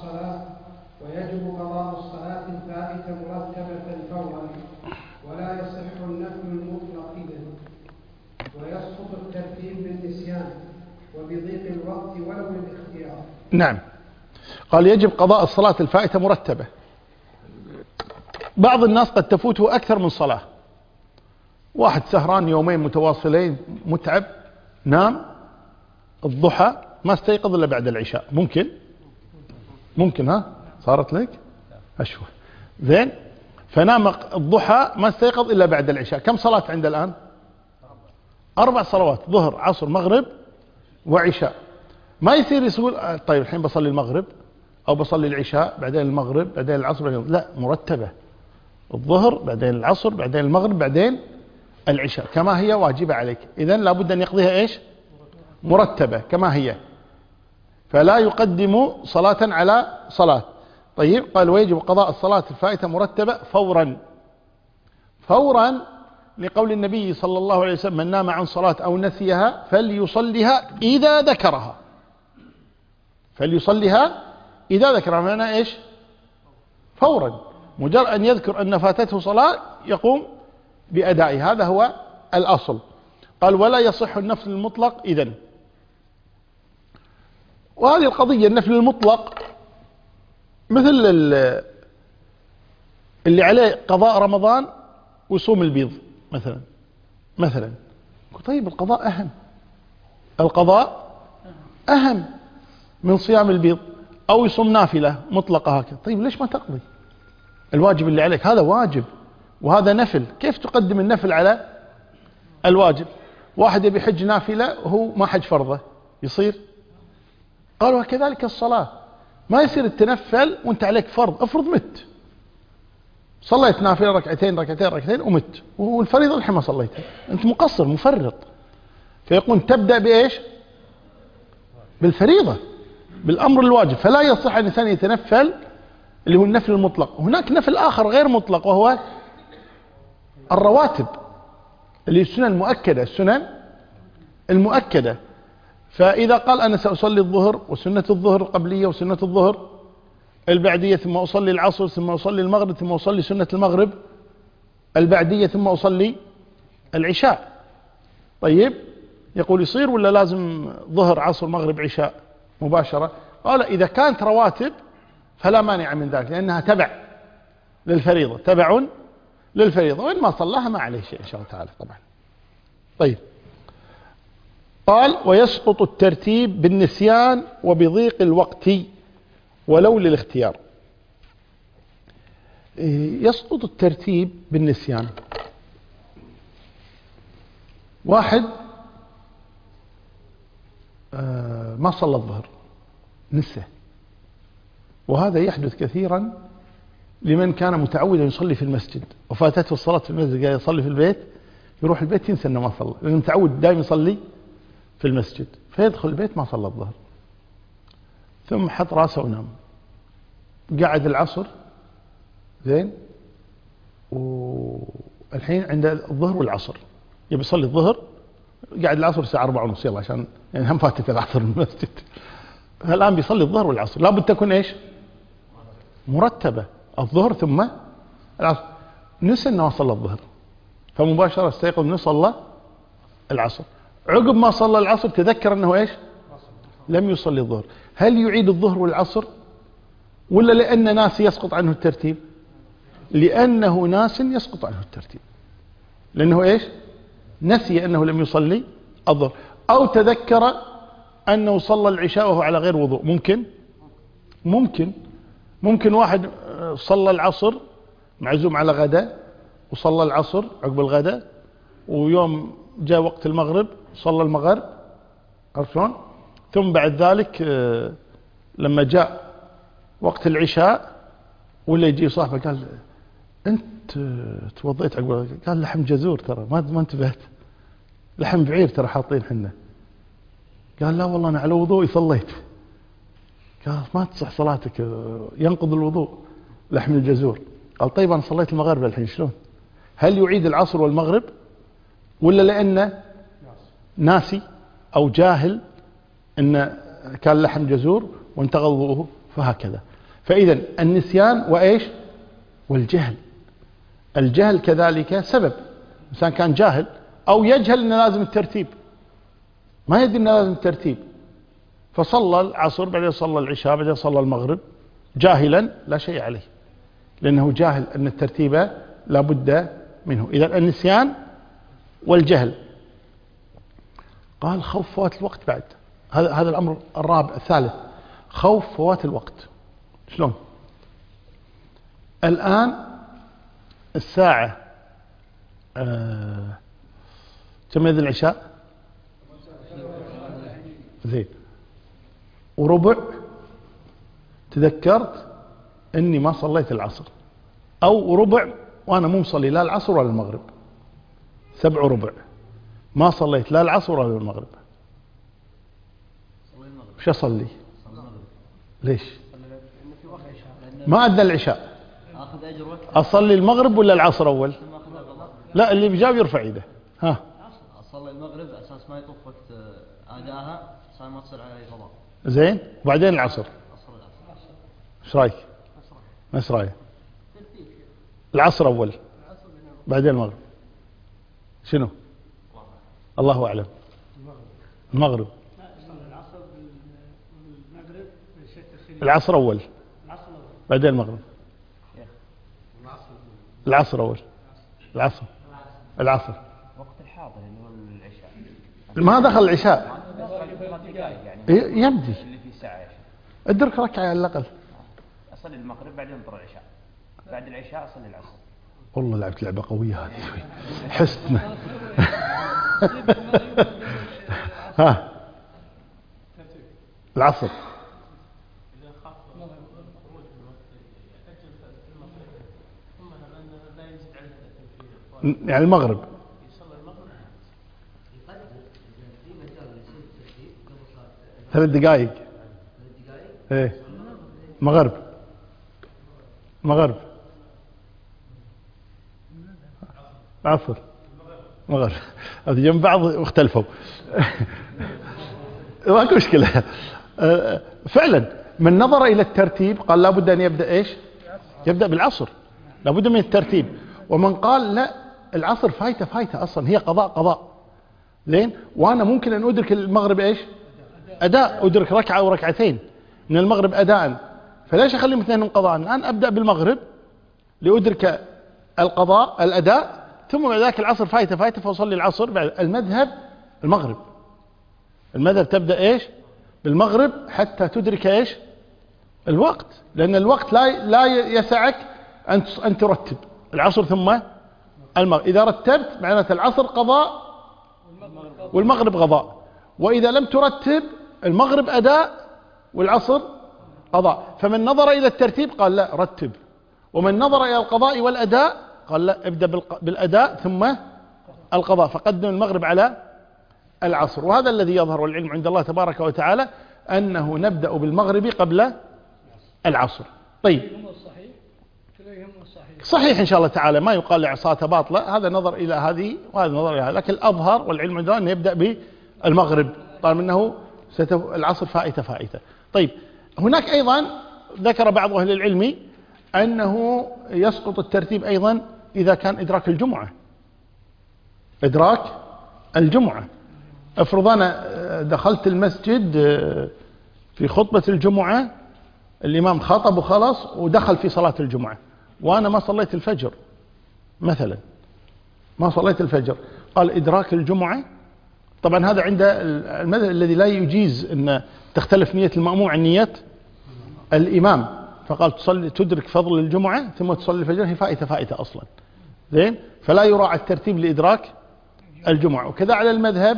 قضاء الصلاة الفائتة مرتبة فورا، ولا يصح النفل المطلق إذن، ويسقط الترتيب بالنسيان وبضيق الوقت ولو بالاختيار. نعم. قال يجب قضاء الصلاة الفائتة مرتبة. بعض الناس قد تفوته أكثر من صلاة، واحد سهران يومين متواصلين متعب، نام الضحى ما استيقظ إلا بعد العشاء، ممكن ها صارت لك أشوى زين، فنام الضحى ما استيقظ إلا بعد العشاء. كم صلاة عند الآن؟ 4 صلوات، ظهر عصر مغرب وعشاء. ما يصير يقول طيب الحين بصلي المغرب أو بصلي العشاء بعدين المغرب بعدين العصر بعدين، لا، مرتبة، الظهر بعدين العصر بعدين المغرب بعدين العشاء كما هي واجبة عليك. إذن لابد أن يقضيها إيش؟ مرتبة كما هي، فلا يقدم صلاة على صلاة. طيب قال ويجب قضاء الصلاة الفائتة مرتبة فورا لقول النبي صلى الله عليه وسلم من نام عن صلاة أو نسيها فليصليها إذا ذكرها. معنى إيش؟ فورا، مجرد أن يذكر أن فاتته صلاة يقوم بأدائها، هذا هو الأصل. قال ولا يصح النفل المطلق إذن. وهذه القضية النفل المطلق مثل اللي عليه قضاء رمضان ويصوم البيض مثلا. طيب القضاء أهم من صيام البيض، أو يصوم نافلة مطلقة هكذا. طيب ليش ما تقضي الواجب اللي عليك؟ هذا واجب وهذا نفل، كيف تقدم النفل على الواجب؟ واحد يبي حج نافلة وهو ما حج فرضه، يصير؟ قالوا كذلك الصلاة، ما يصير التنفل وانت عليك فرض. افرض مت، صليت نافلة ركعتين ومت، والفريضة الحين ما صليتها، انت مقصر مفرط. فيقول تبدأ بإيش؟ بالفريضة، بالأمر الواجب. فلا يصح أن الإنسان يتنفل اللي هو النفل المطلق. هناك نفل آخر غير مطلق وهو الرواتب، اللي السنن المؤكدة. فإذا قال أنا سأصلي الظهر وسنة الظهر القبلية وسنة الظهر البعدية، ثم أصلي العصر، ثم أصلي المغرب، ثم أصلي سنة المغرب البعدية، ثم أصلي العشاء، طيب يقول يصير ولا لازم ظهر عصر مغرب عشاء مباشرة؟ قال إذا كانت رواتب فلا مانع من ذلك، لأنها تبع للفريضة، وإن ما صلاها ما عليه شيء إن شاء الله تعالى طبعا. طيب قال ويسقط الترتيب بالنسيان وبضيق الوقت ولو للاختيار. يسقط الترتيب بالنسيان، واحد ما صلى الظهر نسه، وهذا يحدث كثيرا لمن كان متعودا يصلي في المسجد وفاتته الصلاة في المسجد، قال يصلي في البيت، يروح البيت ينسى انه ما صلى، لانه متعود دائما يصلي في المسجد، فيدخل البيت ما صلى الظهر، ثم حط راسه ونام، قاعد العصر زين، والحين عند الظهر والعصر يبي يصلي الظهر، قاعد العصر الساعة 4:30 يلا عشان يعني هم فاتت العصر من المسجد، الآن بيصلي الظهر والعصر، لابد تكون إيش مرتبة، الظهر ثم العصر. نسى أنه صلى الظهر فمباشرة استيقظ أنه صلى العصر، عقب ما صلى العصر تذكر أنه إيش لم يصلي الظهر. هل يعيد الظهر والعصر ولا لأن ناس يسقط عنه الترتيب؟ لأنه ناس يسقط عنه الترتيب، لأنه إيش نسي أنه لم يصلي الظهر، أو تذكر أنه صلى العشاء وهو على غير وضوء. ممكن واحد صلى العصر معزوم على غداء وصلى العصر عقب الغداء، ويوم جاء وقت المغرب صلى المغرب، عرفتون؟ ثم بعد ذلك لما جاء وقت العشاء ولا يجي صاحبه قال أنت توضيت عقب الغداء؟ قال لحم جزور ترى ما انتبهت، لحم بعير ترى حاطين حنا. قال لا والله أنا على وضوئي صليت. قال ما تصح صلاتك، ينقض الوضوء لحم الجزور. قال طيب أنا صليت المغرب الحين شلون؟ هل يعيد العصر والمغرب ولا لأنه ناسي أو جاهل أن كان لحم جزور وانتقض وضوءه؟ فهكذا. فإذا النسيان وإيش والجهل، الجهل كذلك سبب، إنسان كان جاهل أو يجهل أنه لازم الترتيب، ما يدري أنه لازم الترتيب، فصلى العصر بعدين صلى العشاء بعدين صلى المغرب جاهلا، لا شيء عليه لأنه جاهل أن الترتيب لا بد منه. إذا النسيان والجهل. قال خوف فوات الوقت بعد، هذا الأمر الرابع الثالث، خوف فوات الوقت. شلون؟ الآن الساعة كم يذن العشاء؟ زين وربع، تذكرت اني ما صليت العصر، او ربع وانا مو مصلي لا العصر ولا المغرب، 7:15 ما صليت لا العصر ولا المغرب، وش اصلي؟ ليش؟ ما ادى العشاء، اصلي المغرب ولا العصر اول؟ لا اللي بجاوب يرفع يده. ها اصلي المغرب اساس ما يطوف وقت ادائها عشان ما تصير علي قضاء. زين وبعدين العصر ايش رايك؟ ما ايش رايك؟ العصر اول بعدين المغرب، شنو؟ الله اعلم. المغرب العصر اول بعدين المغرب، العصر اول، العصر وقت الحاضر اللي هو العشاء، ما دخل العشاء يمدي اللي في ساعة ادرك ركعة على الأقل. أصلي المغرب بعدين انطر العشاء، بعد العشاء أصلي العصر. والله لعبت لعبة قوية هذه شوي حسنا. ها العصر يعني المغرب 3 دقائق. ايه مغرب عصر مغرب، هذه جنب بعض واختلفوا. ماكو مشكلة. فعلا من نظر إلى الترتيب قال لابد أن يبدأ إيش؟ يبدأ بالعصر، لابد من الترتيب. ومن قال لا العصر فايته أصلا، هي قضاء زين، وأنا ممكن أن أدرك المغرب إيش؟ أداء، أدرك ركعة أو ركعتين من المغرب أداء، فليش أخليهم اثنين من قضاء؟ الآن أبدأ بالمغرب لأدرك القضاء الأداء، ثم بعد ذلك العصر فايته فأصلي العصر. بعد المذهب المذهب تبدأ إيش؟ بالمغرب حتى تدرك إيش؟ الوقت، لأن الوقت لا يسعك أن ترتب العصر ثم المغرب. إذا رتبت معناته العصر قضاء والمغرب قضاء، وإذا لم ترتب المغرب أداء والعصر قضاء. فمن نظر إلى الترتيب قال لا رتب، ومن نظر إلى القضاء والأداء قال لا ابدأ بالأداء ثم القضاء، فقدم المغرب على العصر. وهذا الذي يظهر العلم عند الله تبارك وتعالى أنه نبدأ بالمغرب قبل العصر، طيب كليهم الصحيح صحيح إن شاء الله تعالى، ما يقال لعصاته باطلة، هذا نظر إلى هذه وهذا نظر إلى هذا، لكن الأظهر والعلم عندنا أن يبدأ بالمغرب طالما أنه العصر فائتة. طيب هناك أيضا ذكر بعض أهل العلم أنه يسقط الترتيب أيضا إذا كان إدراك الجمعة. افرض أنا دخلت المسجد في خطبة الجمعة، الإمام خطب وخلص ودخل في صلاة الجمعة وأنا ما صليت الفجر مثلا، قال إدراك الجمعة. طبعا هذا عند المذهب الذي لا يجيز أن تختلف نية المأموم عن نية الإمام، فقال تدرك فضل الجمعة ثم تصلي الفجر، هي فائتة أصلا، زين، فلا يراعى الترتيب لإدراك الجمعة. وكذا على المذهب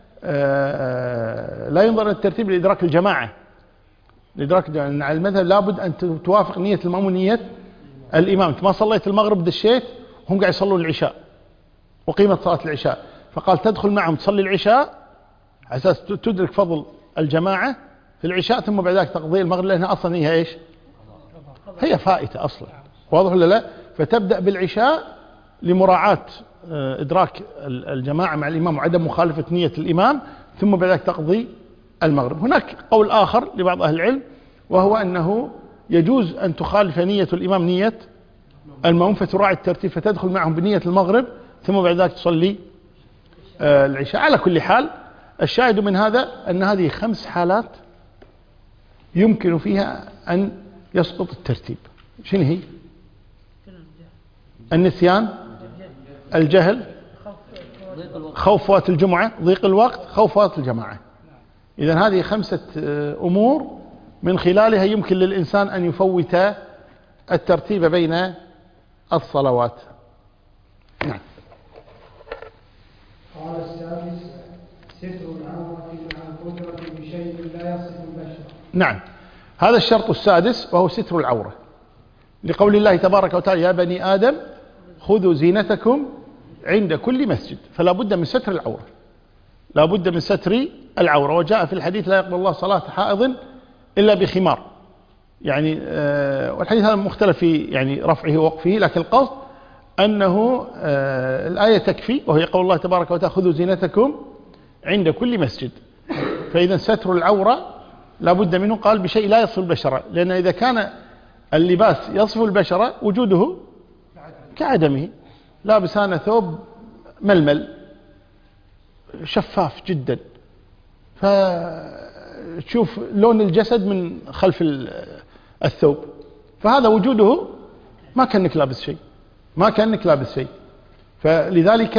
لا ينظر الترتيب لإدراك الجماعة، على المذهب لابد أن توافق نية المأموم نية الإمام. أنت ما صليت المغرب دشيت هم قاعد يصلون العشاء وقيمة صلاة العشاء، فقال تدخل معهم تصلي العشاء على أساس تدرك فضل الجماعة في العشاء، ثم بعد ذلك تقضي المغرب، لأنها أصلا هي إيش؟ هي فائتة أصلا، واضح ولا لا؟ فتبدأ بالعشاء لمراعاة إدراك الجماعة مع الإمام وعدم مخالفة نية الإمام، ثم بعد ذلك تقضي المغرب. هناك قول آخر لبعض أهل العلم، وهو أنه يجوز أن تخالف نية الإمام نية المأموم فتراعي الترتيب فتدخل معهم بنية المغرب ثم بعد ذلك تصلي العشاء. على كل حال الشاهد من هذا أن هذه 5 حالات يمكن فيها أن يسقط الترتيب. شنو هي؟ النسيان، الجهل، خوف فوات الجمعة، ضيق الوقت، خوف فوات الجماعة. إذن هذه 5 أمور من خلالها يمكن للإنسان أن يفوت الترتيب بين الصلوات. نعم. قال السادس: ستر العورة مع القدرة بشيء لا يصف البشر. نعم، هذا الشرط السادس وهو ستر العورة، لقول الله تبارك وتعالى: يا بني آدم خذوا زينتكم عند كل مسجد. فلا بد من ستر العورة، لا بد من ستر العورة. وجاء في الحديث: لا يقبل الله صلاة حائض إلا بخمار. يعني والحديث هذا مختلف في يعني رفعه ووقفه، لكن القصد أنه الآية تكفي، وهي قول الله تبارك وتعالى: خذوا زينتكم عند كل مسجد. فإذا ستر العورة لا بد منه، قال بشيء لا يصف البشرة، لأن إذا كان اللباس يصف البشرة وجوده كعدمه. لابس أنا ثوب ململ شفاف جدا، فتشوف لون الجسد من خلف الثوب، فهذا وجوده ما كأنك لابس شيء، فلذلك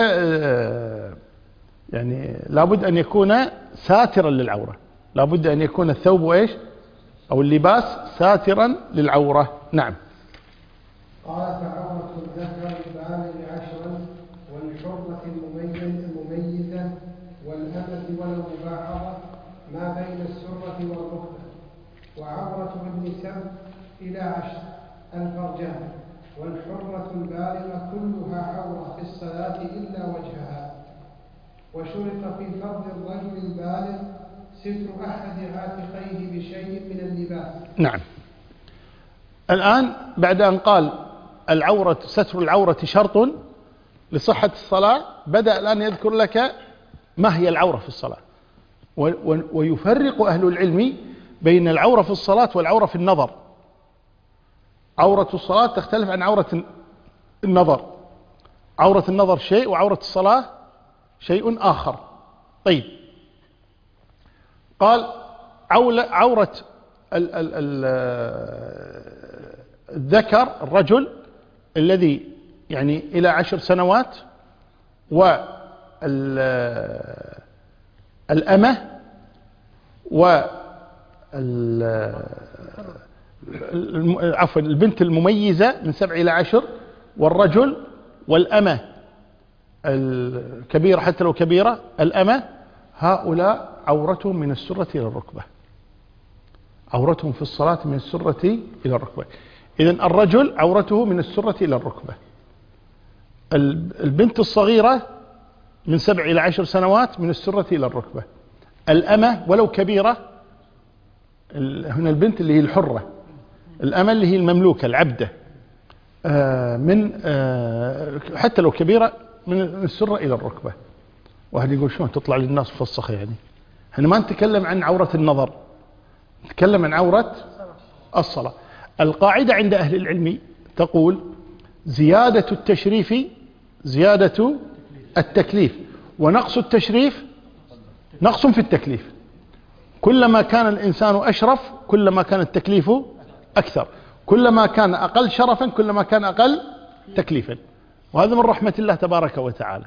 يعني لابد أن يكون ساترا للعورة، لابد أن يكون الثوب وإيش أو اللباس ساترا للعورة. نعم. قال: فعورة الذكر البالغ 10 والحرة المميزة والأمة ولو مباعضة ما بين السرة والركبة، وعورة ابن سبع إلى 10 الفرجان، والحرة البالغة كلها عورة في الصلاة إلا وجهها. وشرط في فرض الرجل البالغ ستر أحد عاتقيه بشيء من اللباس. نعم. الآن بعد أن قال العورة ستر العورة شرط لصحة الصلاة، بدأ الآن يذكر لك ما هي العورة في الصلاة، ويفرق أهل العلم بين العورة في الصلاة والعورة في النظر. عورة الصلاة تختلف عن عورة النظر. عورة النظر شيء وعورة الصلاة شيء آخر. طيب، قال عورة الذكر الرجل الذي يعني إلى 10 سنوات، والأمة، عفوا البنت المميزة من 7 إلى 10، والرجل، والأمة الكبيرة حتى لو كبيرة، الأمة، هؤلاء عورتهم من السرة إلى الركبة، عورتهم في الصلاة من السرة إلى الركبة. إذن الرجل عورته من السرة إلى الركبة، البنت الصغيرة من 7 إلى 10 سنوات من السرة إلى الركبة، الأمة ولو كبيرة، هنا البنت اللي هي الحرة، الأمة اللي هي المملوكة العبدة من حتى لو كبيرة من السرة إلى الركبة. واحد يقول شلون تطلع للناس مفسخة يعني؟ احنا ما نتكلم عن عورة النظر، نتكلم عن عورة الصلاة. القاعدة عند أهل العلم تقول زيادة التشريف زيادة التكليف، ونقص التشريف نقص في التكليف. كلما كان الإنسان أشرف كلما كان التكليف أكثر، كلما كان أقل شرفا كلما كان أقل تكليفا، وهذا من رحمة الله تبارك وتعالى.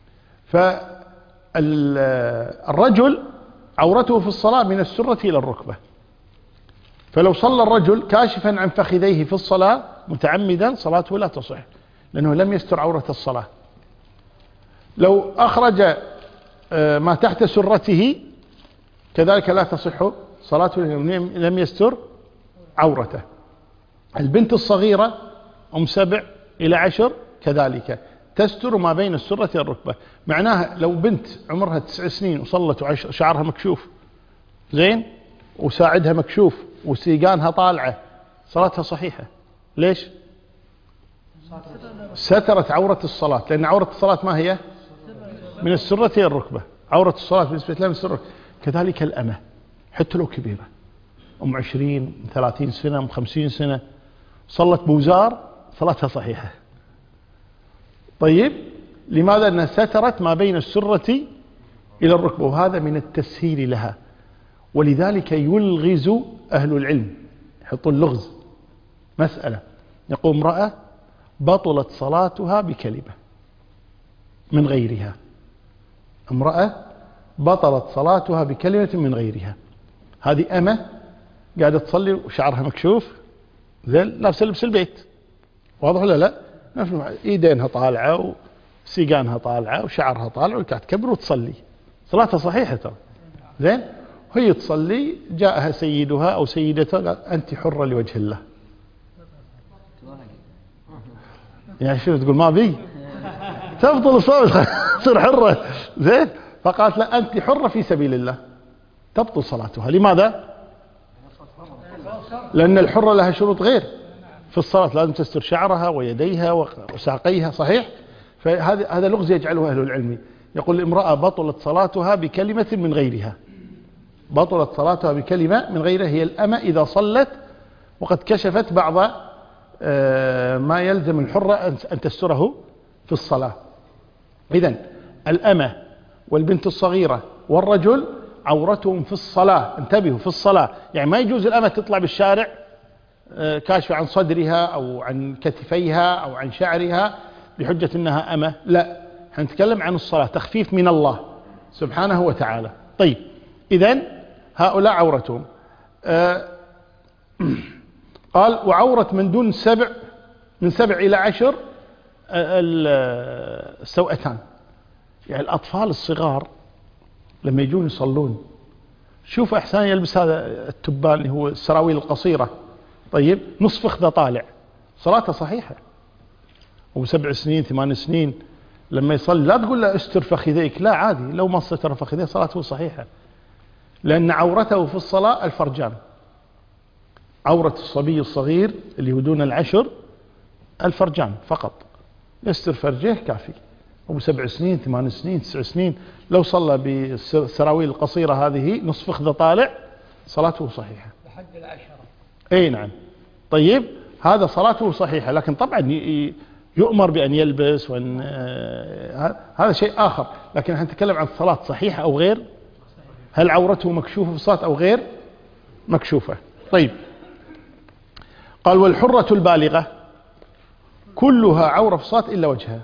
فالرجل عورته في الصلاة من السرة إلى الركبة، فلو صلى الرجل كاشفا عن فخذيه في الصلاة متعمدا صلاته لا تصح، لأنه لم يستر عورة الصلاة. لو أخرج ما تحت سرته كذلك لا تصح صلاته، لم يستر عورته. البنت الصغيرة أم 7 إلى 10 كذلك تستر ما بين السرة والركبة. معناها لو بنت عمرها 9 سنين وصلت وشعرها مكشوف زين وساعدها مكشوف وسيقانها طالعة صلاتها صحيحة. ليش؟ سترت عورة الصلاة، لأن عورة الصلاة ما هي؟ من السرة إلى الركبة. عورة الصلاة بالنسبة لها من السرة. كذلك الأمة حتى لو كبيرة أم 20 30 سنة أم 50 سنة صلت بوزار صلاتها صحيحة. طيب لماذا؟ أنها سترت ما بين السرة إلى الركبة، وهذا من التسهيل لها. ولذلك يلغز أهل العلم، يحطوا اللغز مسألة، يقول امرأة بطلت صلاتها بكلمة من غيرها، امرأة بطلت صلاتها بكلمة من غيرها. هذه أمة قاعدة تصلي وشعرها مكشوف زين، لابسة لبس البيت، واضح ولا لا؟ ايدينها طالعة وسيقانها طالعة وشعرها طالع وقاعدة تكبر وتصلي، صلاتها صحيحة ترى زين. وهي تصلي جاءها سيدها أو سيدتها قال أنت حرة لوجه الله. يعني شو تقول؟ ما بي تفضل الصلاة تصير حرة زين. فقالت لا أنت حرة في سبيل الله، تبطل صلاتها. لماذا؟ لأن الحرة لها شروط غير في الصلاة، لازم تستر شعرها ويديها وساقيها، صحيح؟ فهذا لغز يجعله أهل العلم. يقول الامرأة بطلت صلاتها بكلمة من غيرها، بطلت صلاتها بكلمة من غيرها. هي الأمة إذا صلت وقد كشفت بعض ما يلزم الحرة أن تستره في الصلاة. إذن الأمة والبنت الصغيرة والرجل عورتهم في الصلاة، انتبهوا، في الصلاة. يعني ما يجوز الأمة تطلع بالشارع كاشفة عن صدرها أو عن كتفيها أو عن شعرها بحجة أنها أمة، لا، نتكلم عن الصلاة، تخفيف من الله سبحانه وتعالى. طيب إذن هؤلاء عورتهم. قال وعورة من دون 7 من 7 إلى 10 السوأتان. يعني الأطفال الصغار لما يجون يصلون شوف أحسن يلبس هذا التبان اللي هو السراويل القصيرة، طيب نصف فخذه طالع، صلاته صحيحة. و7 سنين 8 سنين لما يصلي لا تقول له استر فخذيك، لا عادي، لو ما استر فخذيه صلاته صحيحة، لأن عورته في الصلاة الفرجان. عورة الصبي الصغير اللي هو دون 10 الفرجان فقط، يستر فرجه كافي. أبو 7 سنين 8 سنين 9 سنين لو صلى بالسراويل القصيرة هذه نصف فخذه طالع صلاته صحيحة لحد 10. اي نعم. طيب هذا صلاته صحيحة، لكن طبعا يؤمر بأن يلبس وأن هذا شيء آخر. لكن نحن نتكلم عن الصلاة صحيحة أو غير، هل عورته مكشوفة في الصلاة أو غير مكشوفة. طيب قال والحرة البالغة كلها عورة في الصلاة إلا وجهها.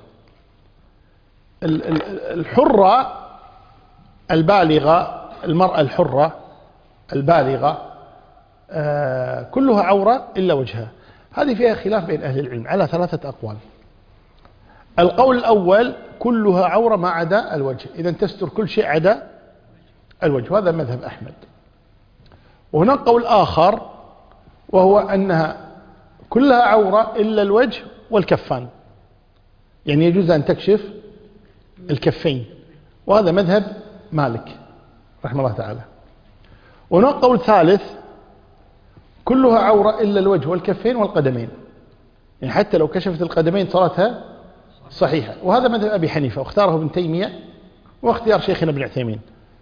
الحرة البالغة، المرأة الحرة البالغة كلها عورة إلا وجهها. هذه فيها خلاف بين أهل العلم على 3 أقوال. القول الأول كلها عورة ما عدا الوجه، إذا تستر كل شيء عدا الوجه، وهذا مذهب أحمد. وهناك قول آخر وهو أنها كلها عورة إلا الوجه والكفان، يعني يجوز أن تكشف الكفين، وهذا مذهب مالك رحمه الله تعالى. وهناك قول ثالث كلها عورة إلا الوجه والكفين والقدمين، يعني حتى لو كشفت القدمين صلاتها صحيحة. وهذا مذهب أبي حنيفة واختاره ابن تيمية واختيار شيخنا ابن عثيمين،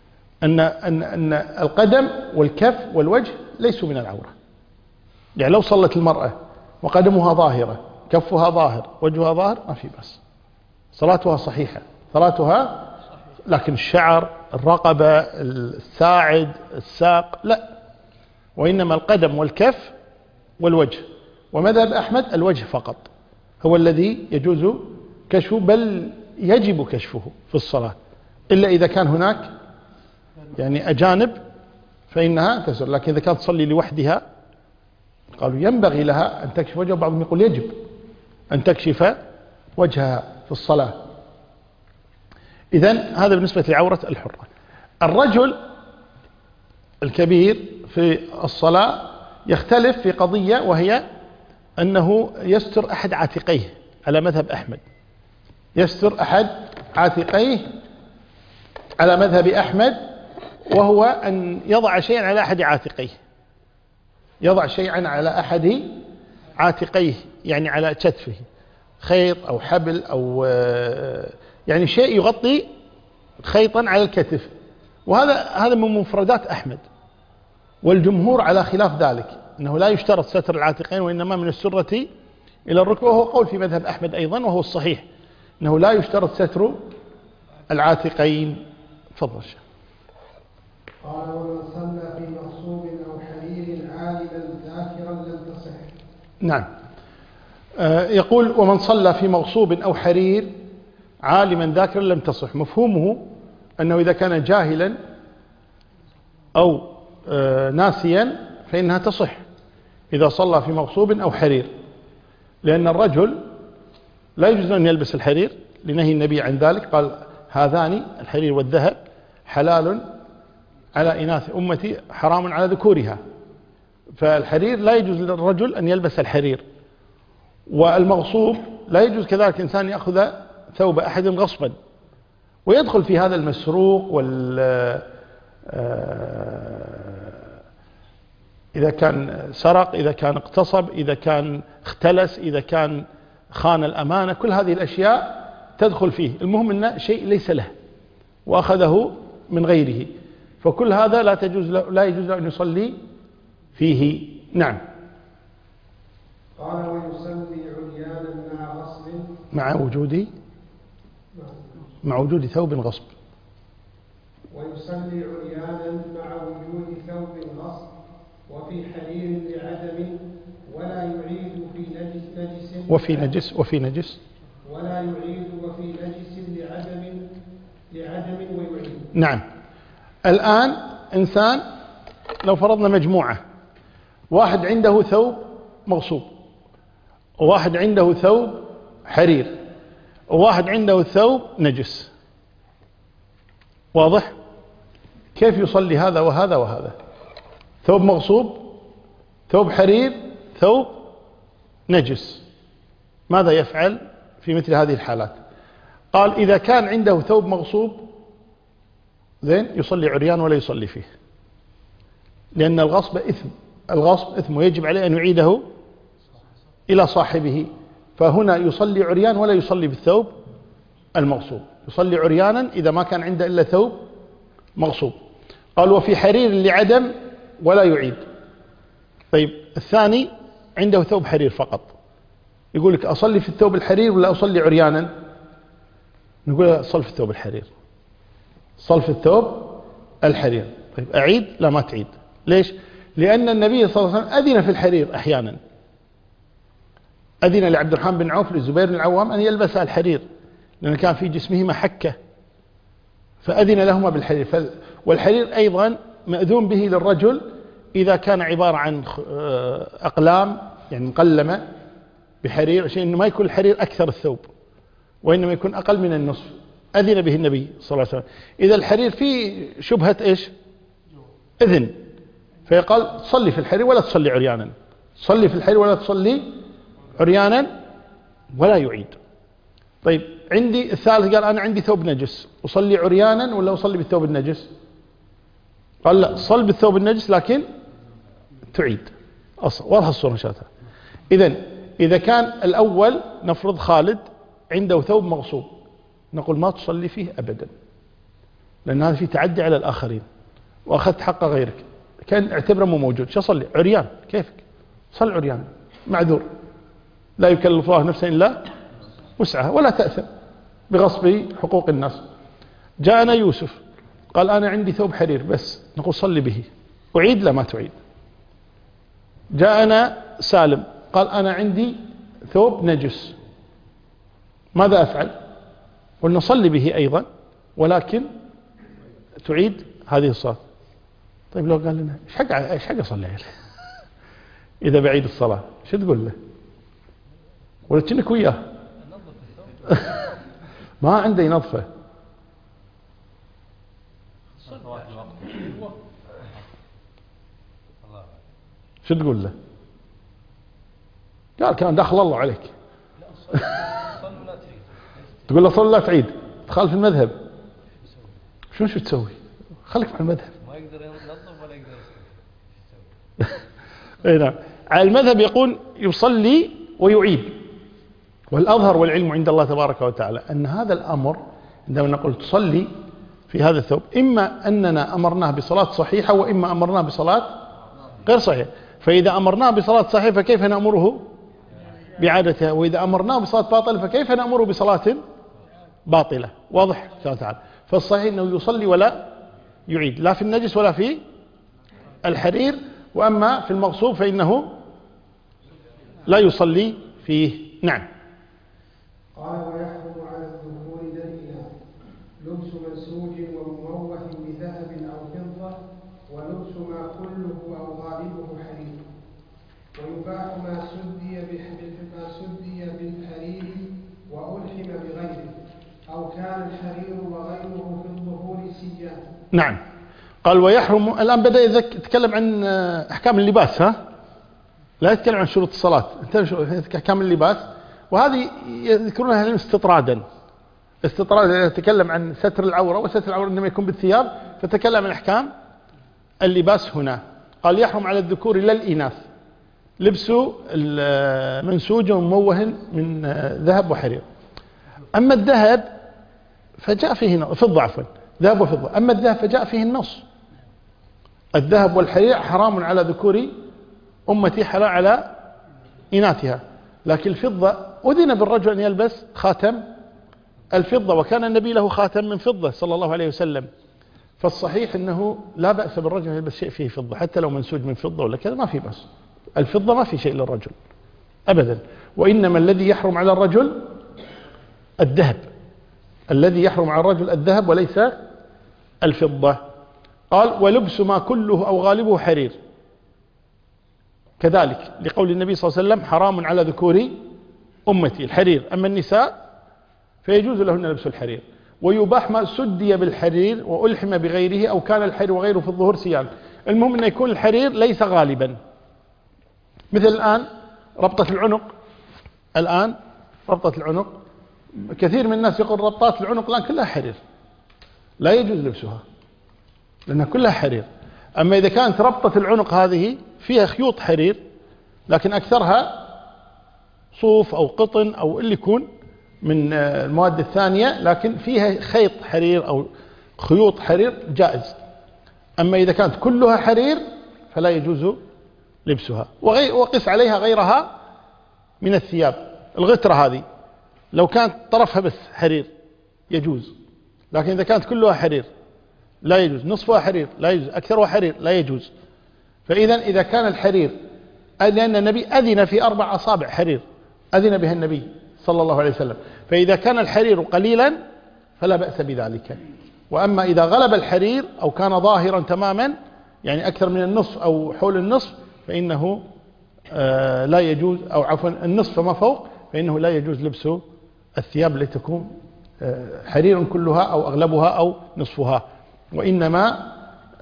أن القدم والكف والوجه ليسوا من العورة. يعني لو صلت المرأة وقدمها ظاهرة كفها ظاهر وجهها ظاهر ما في بس، صلاتها صحيحة صلاتها، لكن الشعر الرقبة الساعد الساق لا، وإنما القدم والكف والوجه. ومذهب أحمد الوجه فقط هو الذي يجوز كشفه، بل يجب كشفه في الصلاة، إلا إذا كان هناك يعني أجانب فإنها تسر. لكن إذا كانت تصلي لوحدها قالوا ينبغي لها أن تكشف وجهها، بعضهم يقول يجب أن تكشف وجهها في الصلاة. إذن هذا بالنسبة لعورة الحرة. الرجل الكبير في الصلاة يختلف في قضية، وهي أنه يستر أحد عاتقيه على مذهب أحمد، يستر أحد عاتقيه على مذهب أحمد، وهو أن يضع شيئا على أحد عاتقيه، يضع شيئا على أحد عاتقيه يعني على كتفه، خيط أو حبل أو يعني شيء يغطي خيطا على الكتف. وهذا من مفردات أحمد، والجمهور على خلاف ذلك، أنه لا يشترط ستر العاتقين وإنما من السرة إلى الركبة، وهو قول في مذهب أحمد أيضا وهو الصحيح، أنه لا يشترط ستر العاتقين. تفضل شيخ. قال ومن صلى في مغصوب أو حرير عالما ذاكرا لم تصح. نعم، يقول ومن صلى في مغصوب أو حرير عالما ذاكرا لم تصح. مفهومه أنه إذا كان جاهلا أو ناسيا فإنها تصح إذا صلى في مغصوب أو حرير، لأن الرجل لا يجوز أن يلبس الحرير لنهي النبي عن ذلك، قال هذان الحرير والذهب حلال على إناث أمتي حرام على ذكورها، فالحرير لا يجوز للرجل أن يلبس الحرير. والمغصوب لا يجوز كذلك إنسان يأخذ ثوب أحد غصبا، ويدخل في هذا المسروق إذا كان سرق، إذا كان اغتصب، إذا كان اختلس، إذا كان خان الأمانة، كل هذه الأشياء تدخل فيه. المهم أنه شيء ليس له وأخذه من غيره، فكل هذا لا يجوز له أن يصلي فيه. نعم. قال ويصلي عريانا مع غصب مع وجود ثوب غصب. ويصلي عريانا مع وجود ثوب غصب وفي حرير لعدم ولا يعيد في نجس وفي نجس ولا يعيد وفي نجس لعدم ويعيد. نعم. الآن إنسان لو فرضنا مجموعة، واحد عنده ثوب مغصوب، وواحد عنده ثوب حرير، وواحد عنده ثوب نجس، واضح؟ كيف يصلي هذا وهذا وهذا؟ ثوب مغصوب، ثوب حرير، ثوب نجس، ماذا يفعل في مثل هذه الحالات؟ قال إذا كان عنده ثوب مغصوب زين يصلي عريان ولا يصلي فيه، لأن الغصب إثم ويجب عليه أن يعيده إلى صاحبه، فهنا يصلي عريان ولا يصلي بالثوب المغصوب، يصلي عريانا إذا ما كان عنده إلا ثوب مغصوب. قال وفي حرير لعدم ولا يعيد. طيب الثاني عنده ثوب حرير فقط، يقول لك أصلي في الثوب الحرير ولا أصلي عريانا؟ نقول صل في الثوب الحرير، صل في الثوب الحرير. طيب أعيد؟ لا ما تعيد. ليش؟ لأن النبي صلى الله عليه وسلم أذن في الحرير أحيانا، أذن لعبد الرحمن بن عوف للزبير بن العوام أن يلبس الحرير لأن كان في جسمهما حكة، فأذن لهما بالحرير. والحرير أيضا مأذون به للرجل إذا كان عبارة عن أقلام يعني مقلمة بحرير، عشان إنه ما يكون الحرير أكثر الثوب وإنما يكون أقل من النصف، أذن به النبي صلى الله عليه وسلم. إذا الحرير فيه شبهة إيش؟ إذن، فيقال صلي في الحرير ولا تصلي عريانا، صلي في الحرير ولا تصلي عريانا ولا يعيد. طيب عندي الثالث قال أنا عندي ثوب نجس، أصلي عريانا ولا أصلي بالثوب النجس؟ قال لا، صل بالثوب النجس لكن تعيد. واضح الصورة شاتها. إذا كان الأول نفرض خالد عنده ثوب مغصوب، نقول ما تصلي فيه أبدا، لأن هذا فيه تعدي على الآخرين وأخذت حق غيرك، كان اعتبره مو موجود. شو أصلي؟ عريان، كيفك؟ صل عريان، معذور، لا يكلف الله نفسا إلا وسعها، ولا تأثم بغصب حقوق الناس. جاءنا يوسف قال أنا عندي ثوب حرير بس، نقول صلي به، أعيد؟ لا ما تعيد. جاءنا سالم قال أنا عندي ثوب نجس، ماذا أفعل؟ قلنا صلي به أيضا، ولكن تعيد هذه الصلاة. طيب لو قال لنا ايش حق أصلي عليه إذا بعيد الصلاة، شو تقول له؟ ولا تشنك وياه ما عنده ينظفه. شو تقول له؟ قال كان داخل الله عليك تقول له صل لا تعيد، تخالف المذهب. شو تسوي؟ خليك مع المذهب. ما يقدر ينظف ولا يقدر اي نعم، على المذهب يقول يصلي ويعيد. والأظهر والعلم عند الله تبارك وتعالى أن هذا الأمر عندما نقول تصلي في هذا الثوب، إما أننا أمرناه بصلاة صحيحة وإما أمرناه بصلاة غير صحيحة. فإذا أمرناه بصلاة صحيحة فكيف نأمره بإعادتها؟ وإذا أمرناه بصلاة باطلة فكيف نأمره بصلاة باطلة؟ واضح تعالى. فالصحيح أنه يصلي ولا يعيد، لا في النجس ولا في الحرير. وأما في المغصوب فإنه لا يصلي فيه. نعم. قال ويحرم على الذكور دليلا لبس منسوج ومموه بذهب أو فضة، ولبس ما كله أو غالبه حرير. ويباح ما سدي بالحرير وألحم بغيره، أو كان الحرير وغيره في الظهور سيان. نعم. قال ويحرم، الآن بدأ يتكلم عن أحكام اللباس، لا يتكلم عن شروط الصلاة، أحكام اللباس. وهذه يذكرونها استطرادا. يتكلم عن ستر العورة، وستر العورة عندما يكون بالثياب، فتكلم عن أحكام اللباس هنا. قال يحرم على الذكور لا الإناث لبس منسوج ومموه من ذهب وحرير. أما الذهب فجاء فيه فضة، عفوا ذهب وفضة. أما الذهب فجاء فيه النص، الذهب والحرير حرام على ذكور أمتي حلال على إناثها. لكن الفضة أذن بالرجل أن يلبس خاتم الفضة، وكان النبي له خاتم من فضة صلى الله عليه وسلم. فالصحيح أنه لا بأس بالرجل أن يلبس شيء فيه فضة، حتى لو منسوج من فضة ولا كذا ما في بأس. الفضة ما في شيء للرجل أبدا. وإنما الذي يحرم على الرجل الذهب، الذي يحرم على الرجل الذهب وليس الفضة. قال ولبس ما كله أو غالبه حرير، كذلك لقول النبي صلى الله عليه وسلم حرام على ذكور أمتي الحرير، أما النساء فيجوز لهن لبس الحرير. ويباح ما سدي بالحرير وألحم بغيره، أو كان الحرير وغيره في الظهور سيان. المهم أن يكون الحرير ليس غالبا. مثل الآن ربطة العنق، الآن ربطة العنق كثير من الناس يقول ربطات العنق الآن كلها حرير، لا يجوز لبسها لأنها كلها حرير. أما إذا كانت ربطة العنق هذه فيها خيوط حرير لكن أكثرها صوف أو قطن أو اللي يكون من المواد الثانية، لكن فيها خيط حرير أو خيوط حرير جائز. أما إذا كانت كلها حرير فلا يجوز لبسها. وقس عليها غيرها من الثياب. الغترة هذه لو كانت طرفها بس حرير يجوز، لكن إذا كانت كلها حرير لا يجوز، نصفها حرير لا يجوز، أكثرها حرير لا يجوز. فإذا إذا كان الحرير، لأن النبي أذن في 4 أصابع حرير أذن بها النبي صلى الله عليه وسلم، فإذا كان الحرير قليلا فلا بأس بذلك. وأما إذا غلب الحرير أو كان ظاهرا تماما، يعني أكثر من النصف أو حول النصف، فإنه لا يجوز، أو عفوا النصف فما فوق، فإنه لا يجوز لبس الثياب التي تكون حرير كلها أو أغلبها أو نصفها. وإنما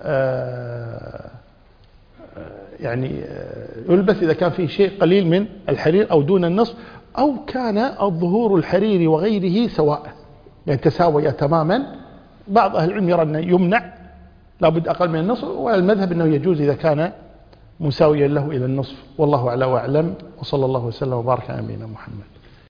يعني يلبس إذا كان فيه شيء قليل من الحرير أو دون النصف، أو كان الظهور الحرير وغيره سواء، يعني تساوي تماما. بعض أهل العلم يرى أنه يمنع، لابد أقل من النصف، والمذهب أنه يجوز إذا كان مساويا له إلى النصف، والله أعلى وأعلم، وصلى الله وسلم وبارك على نبينا محمد.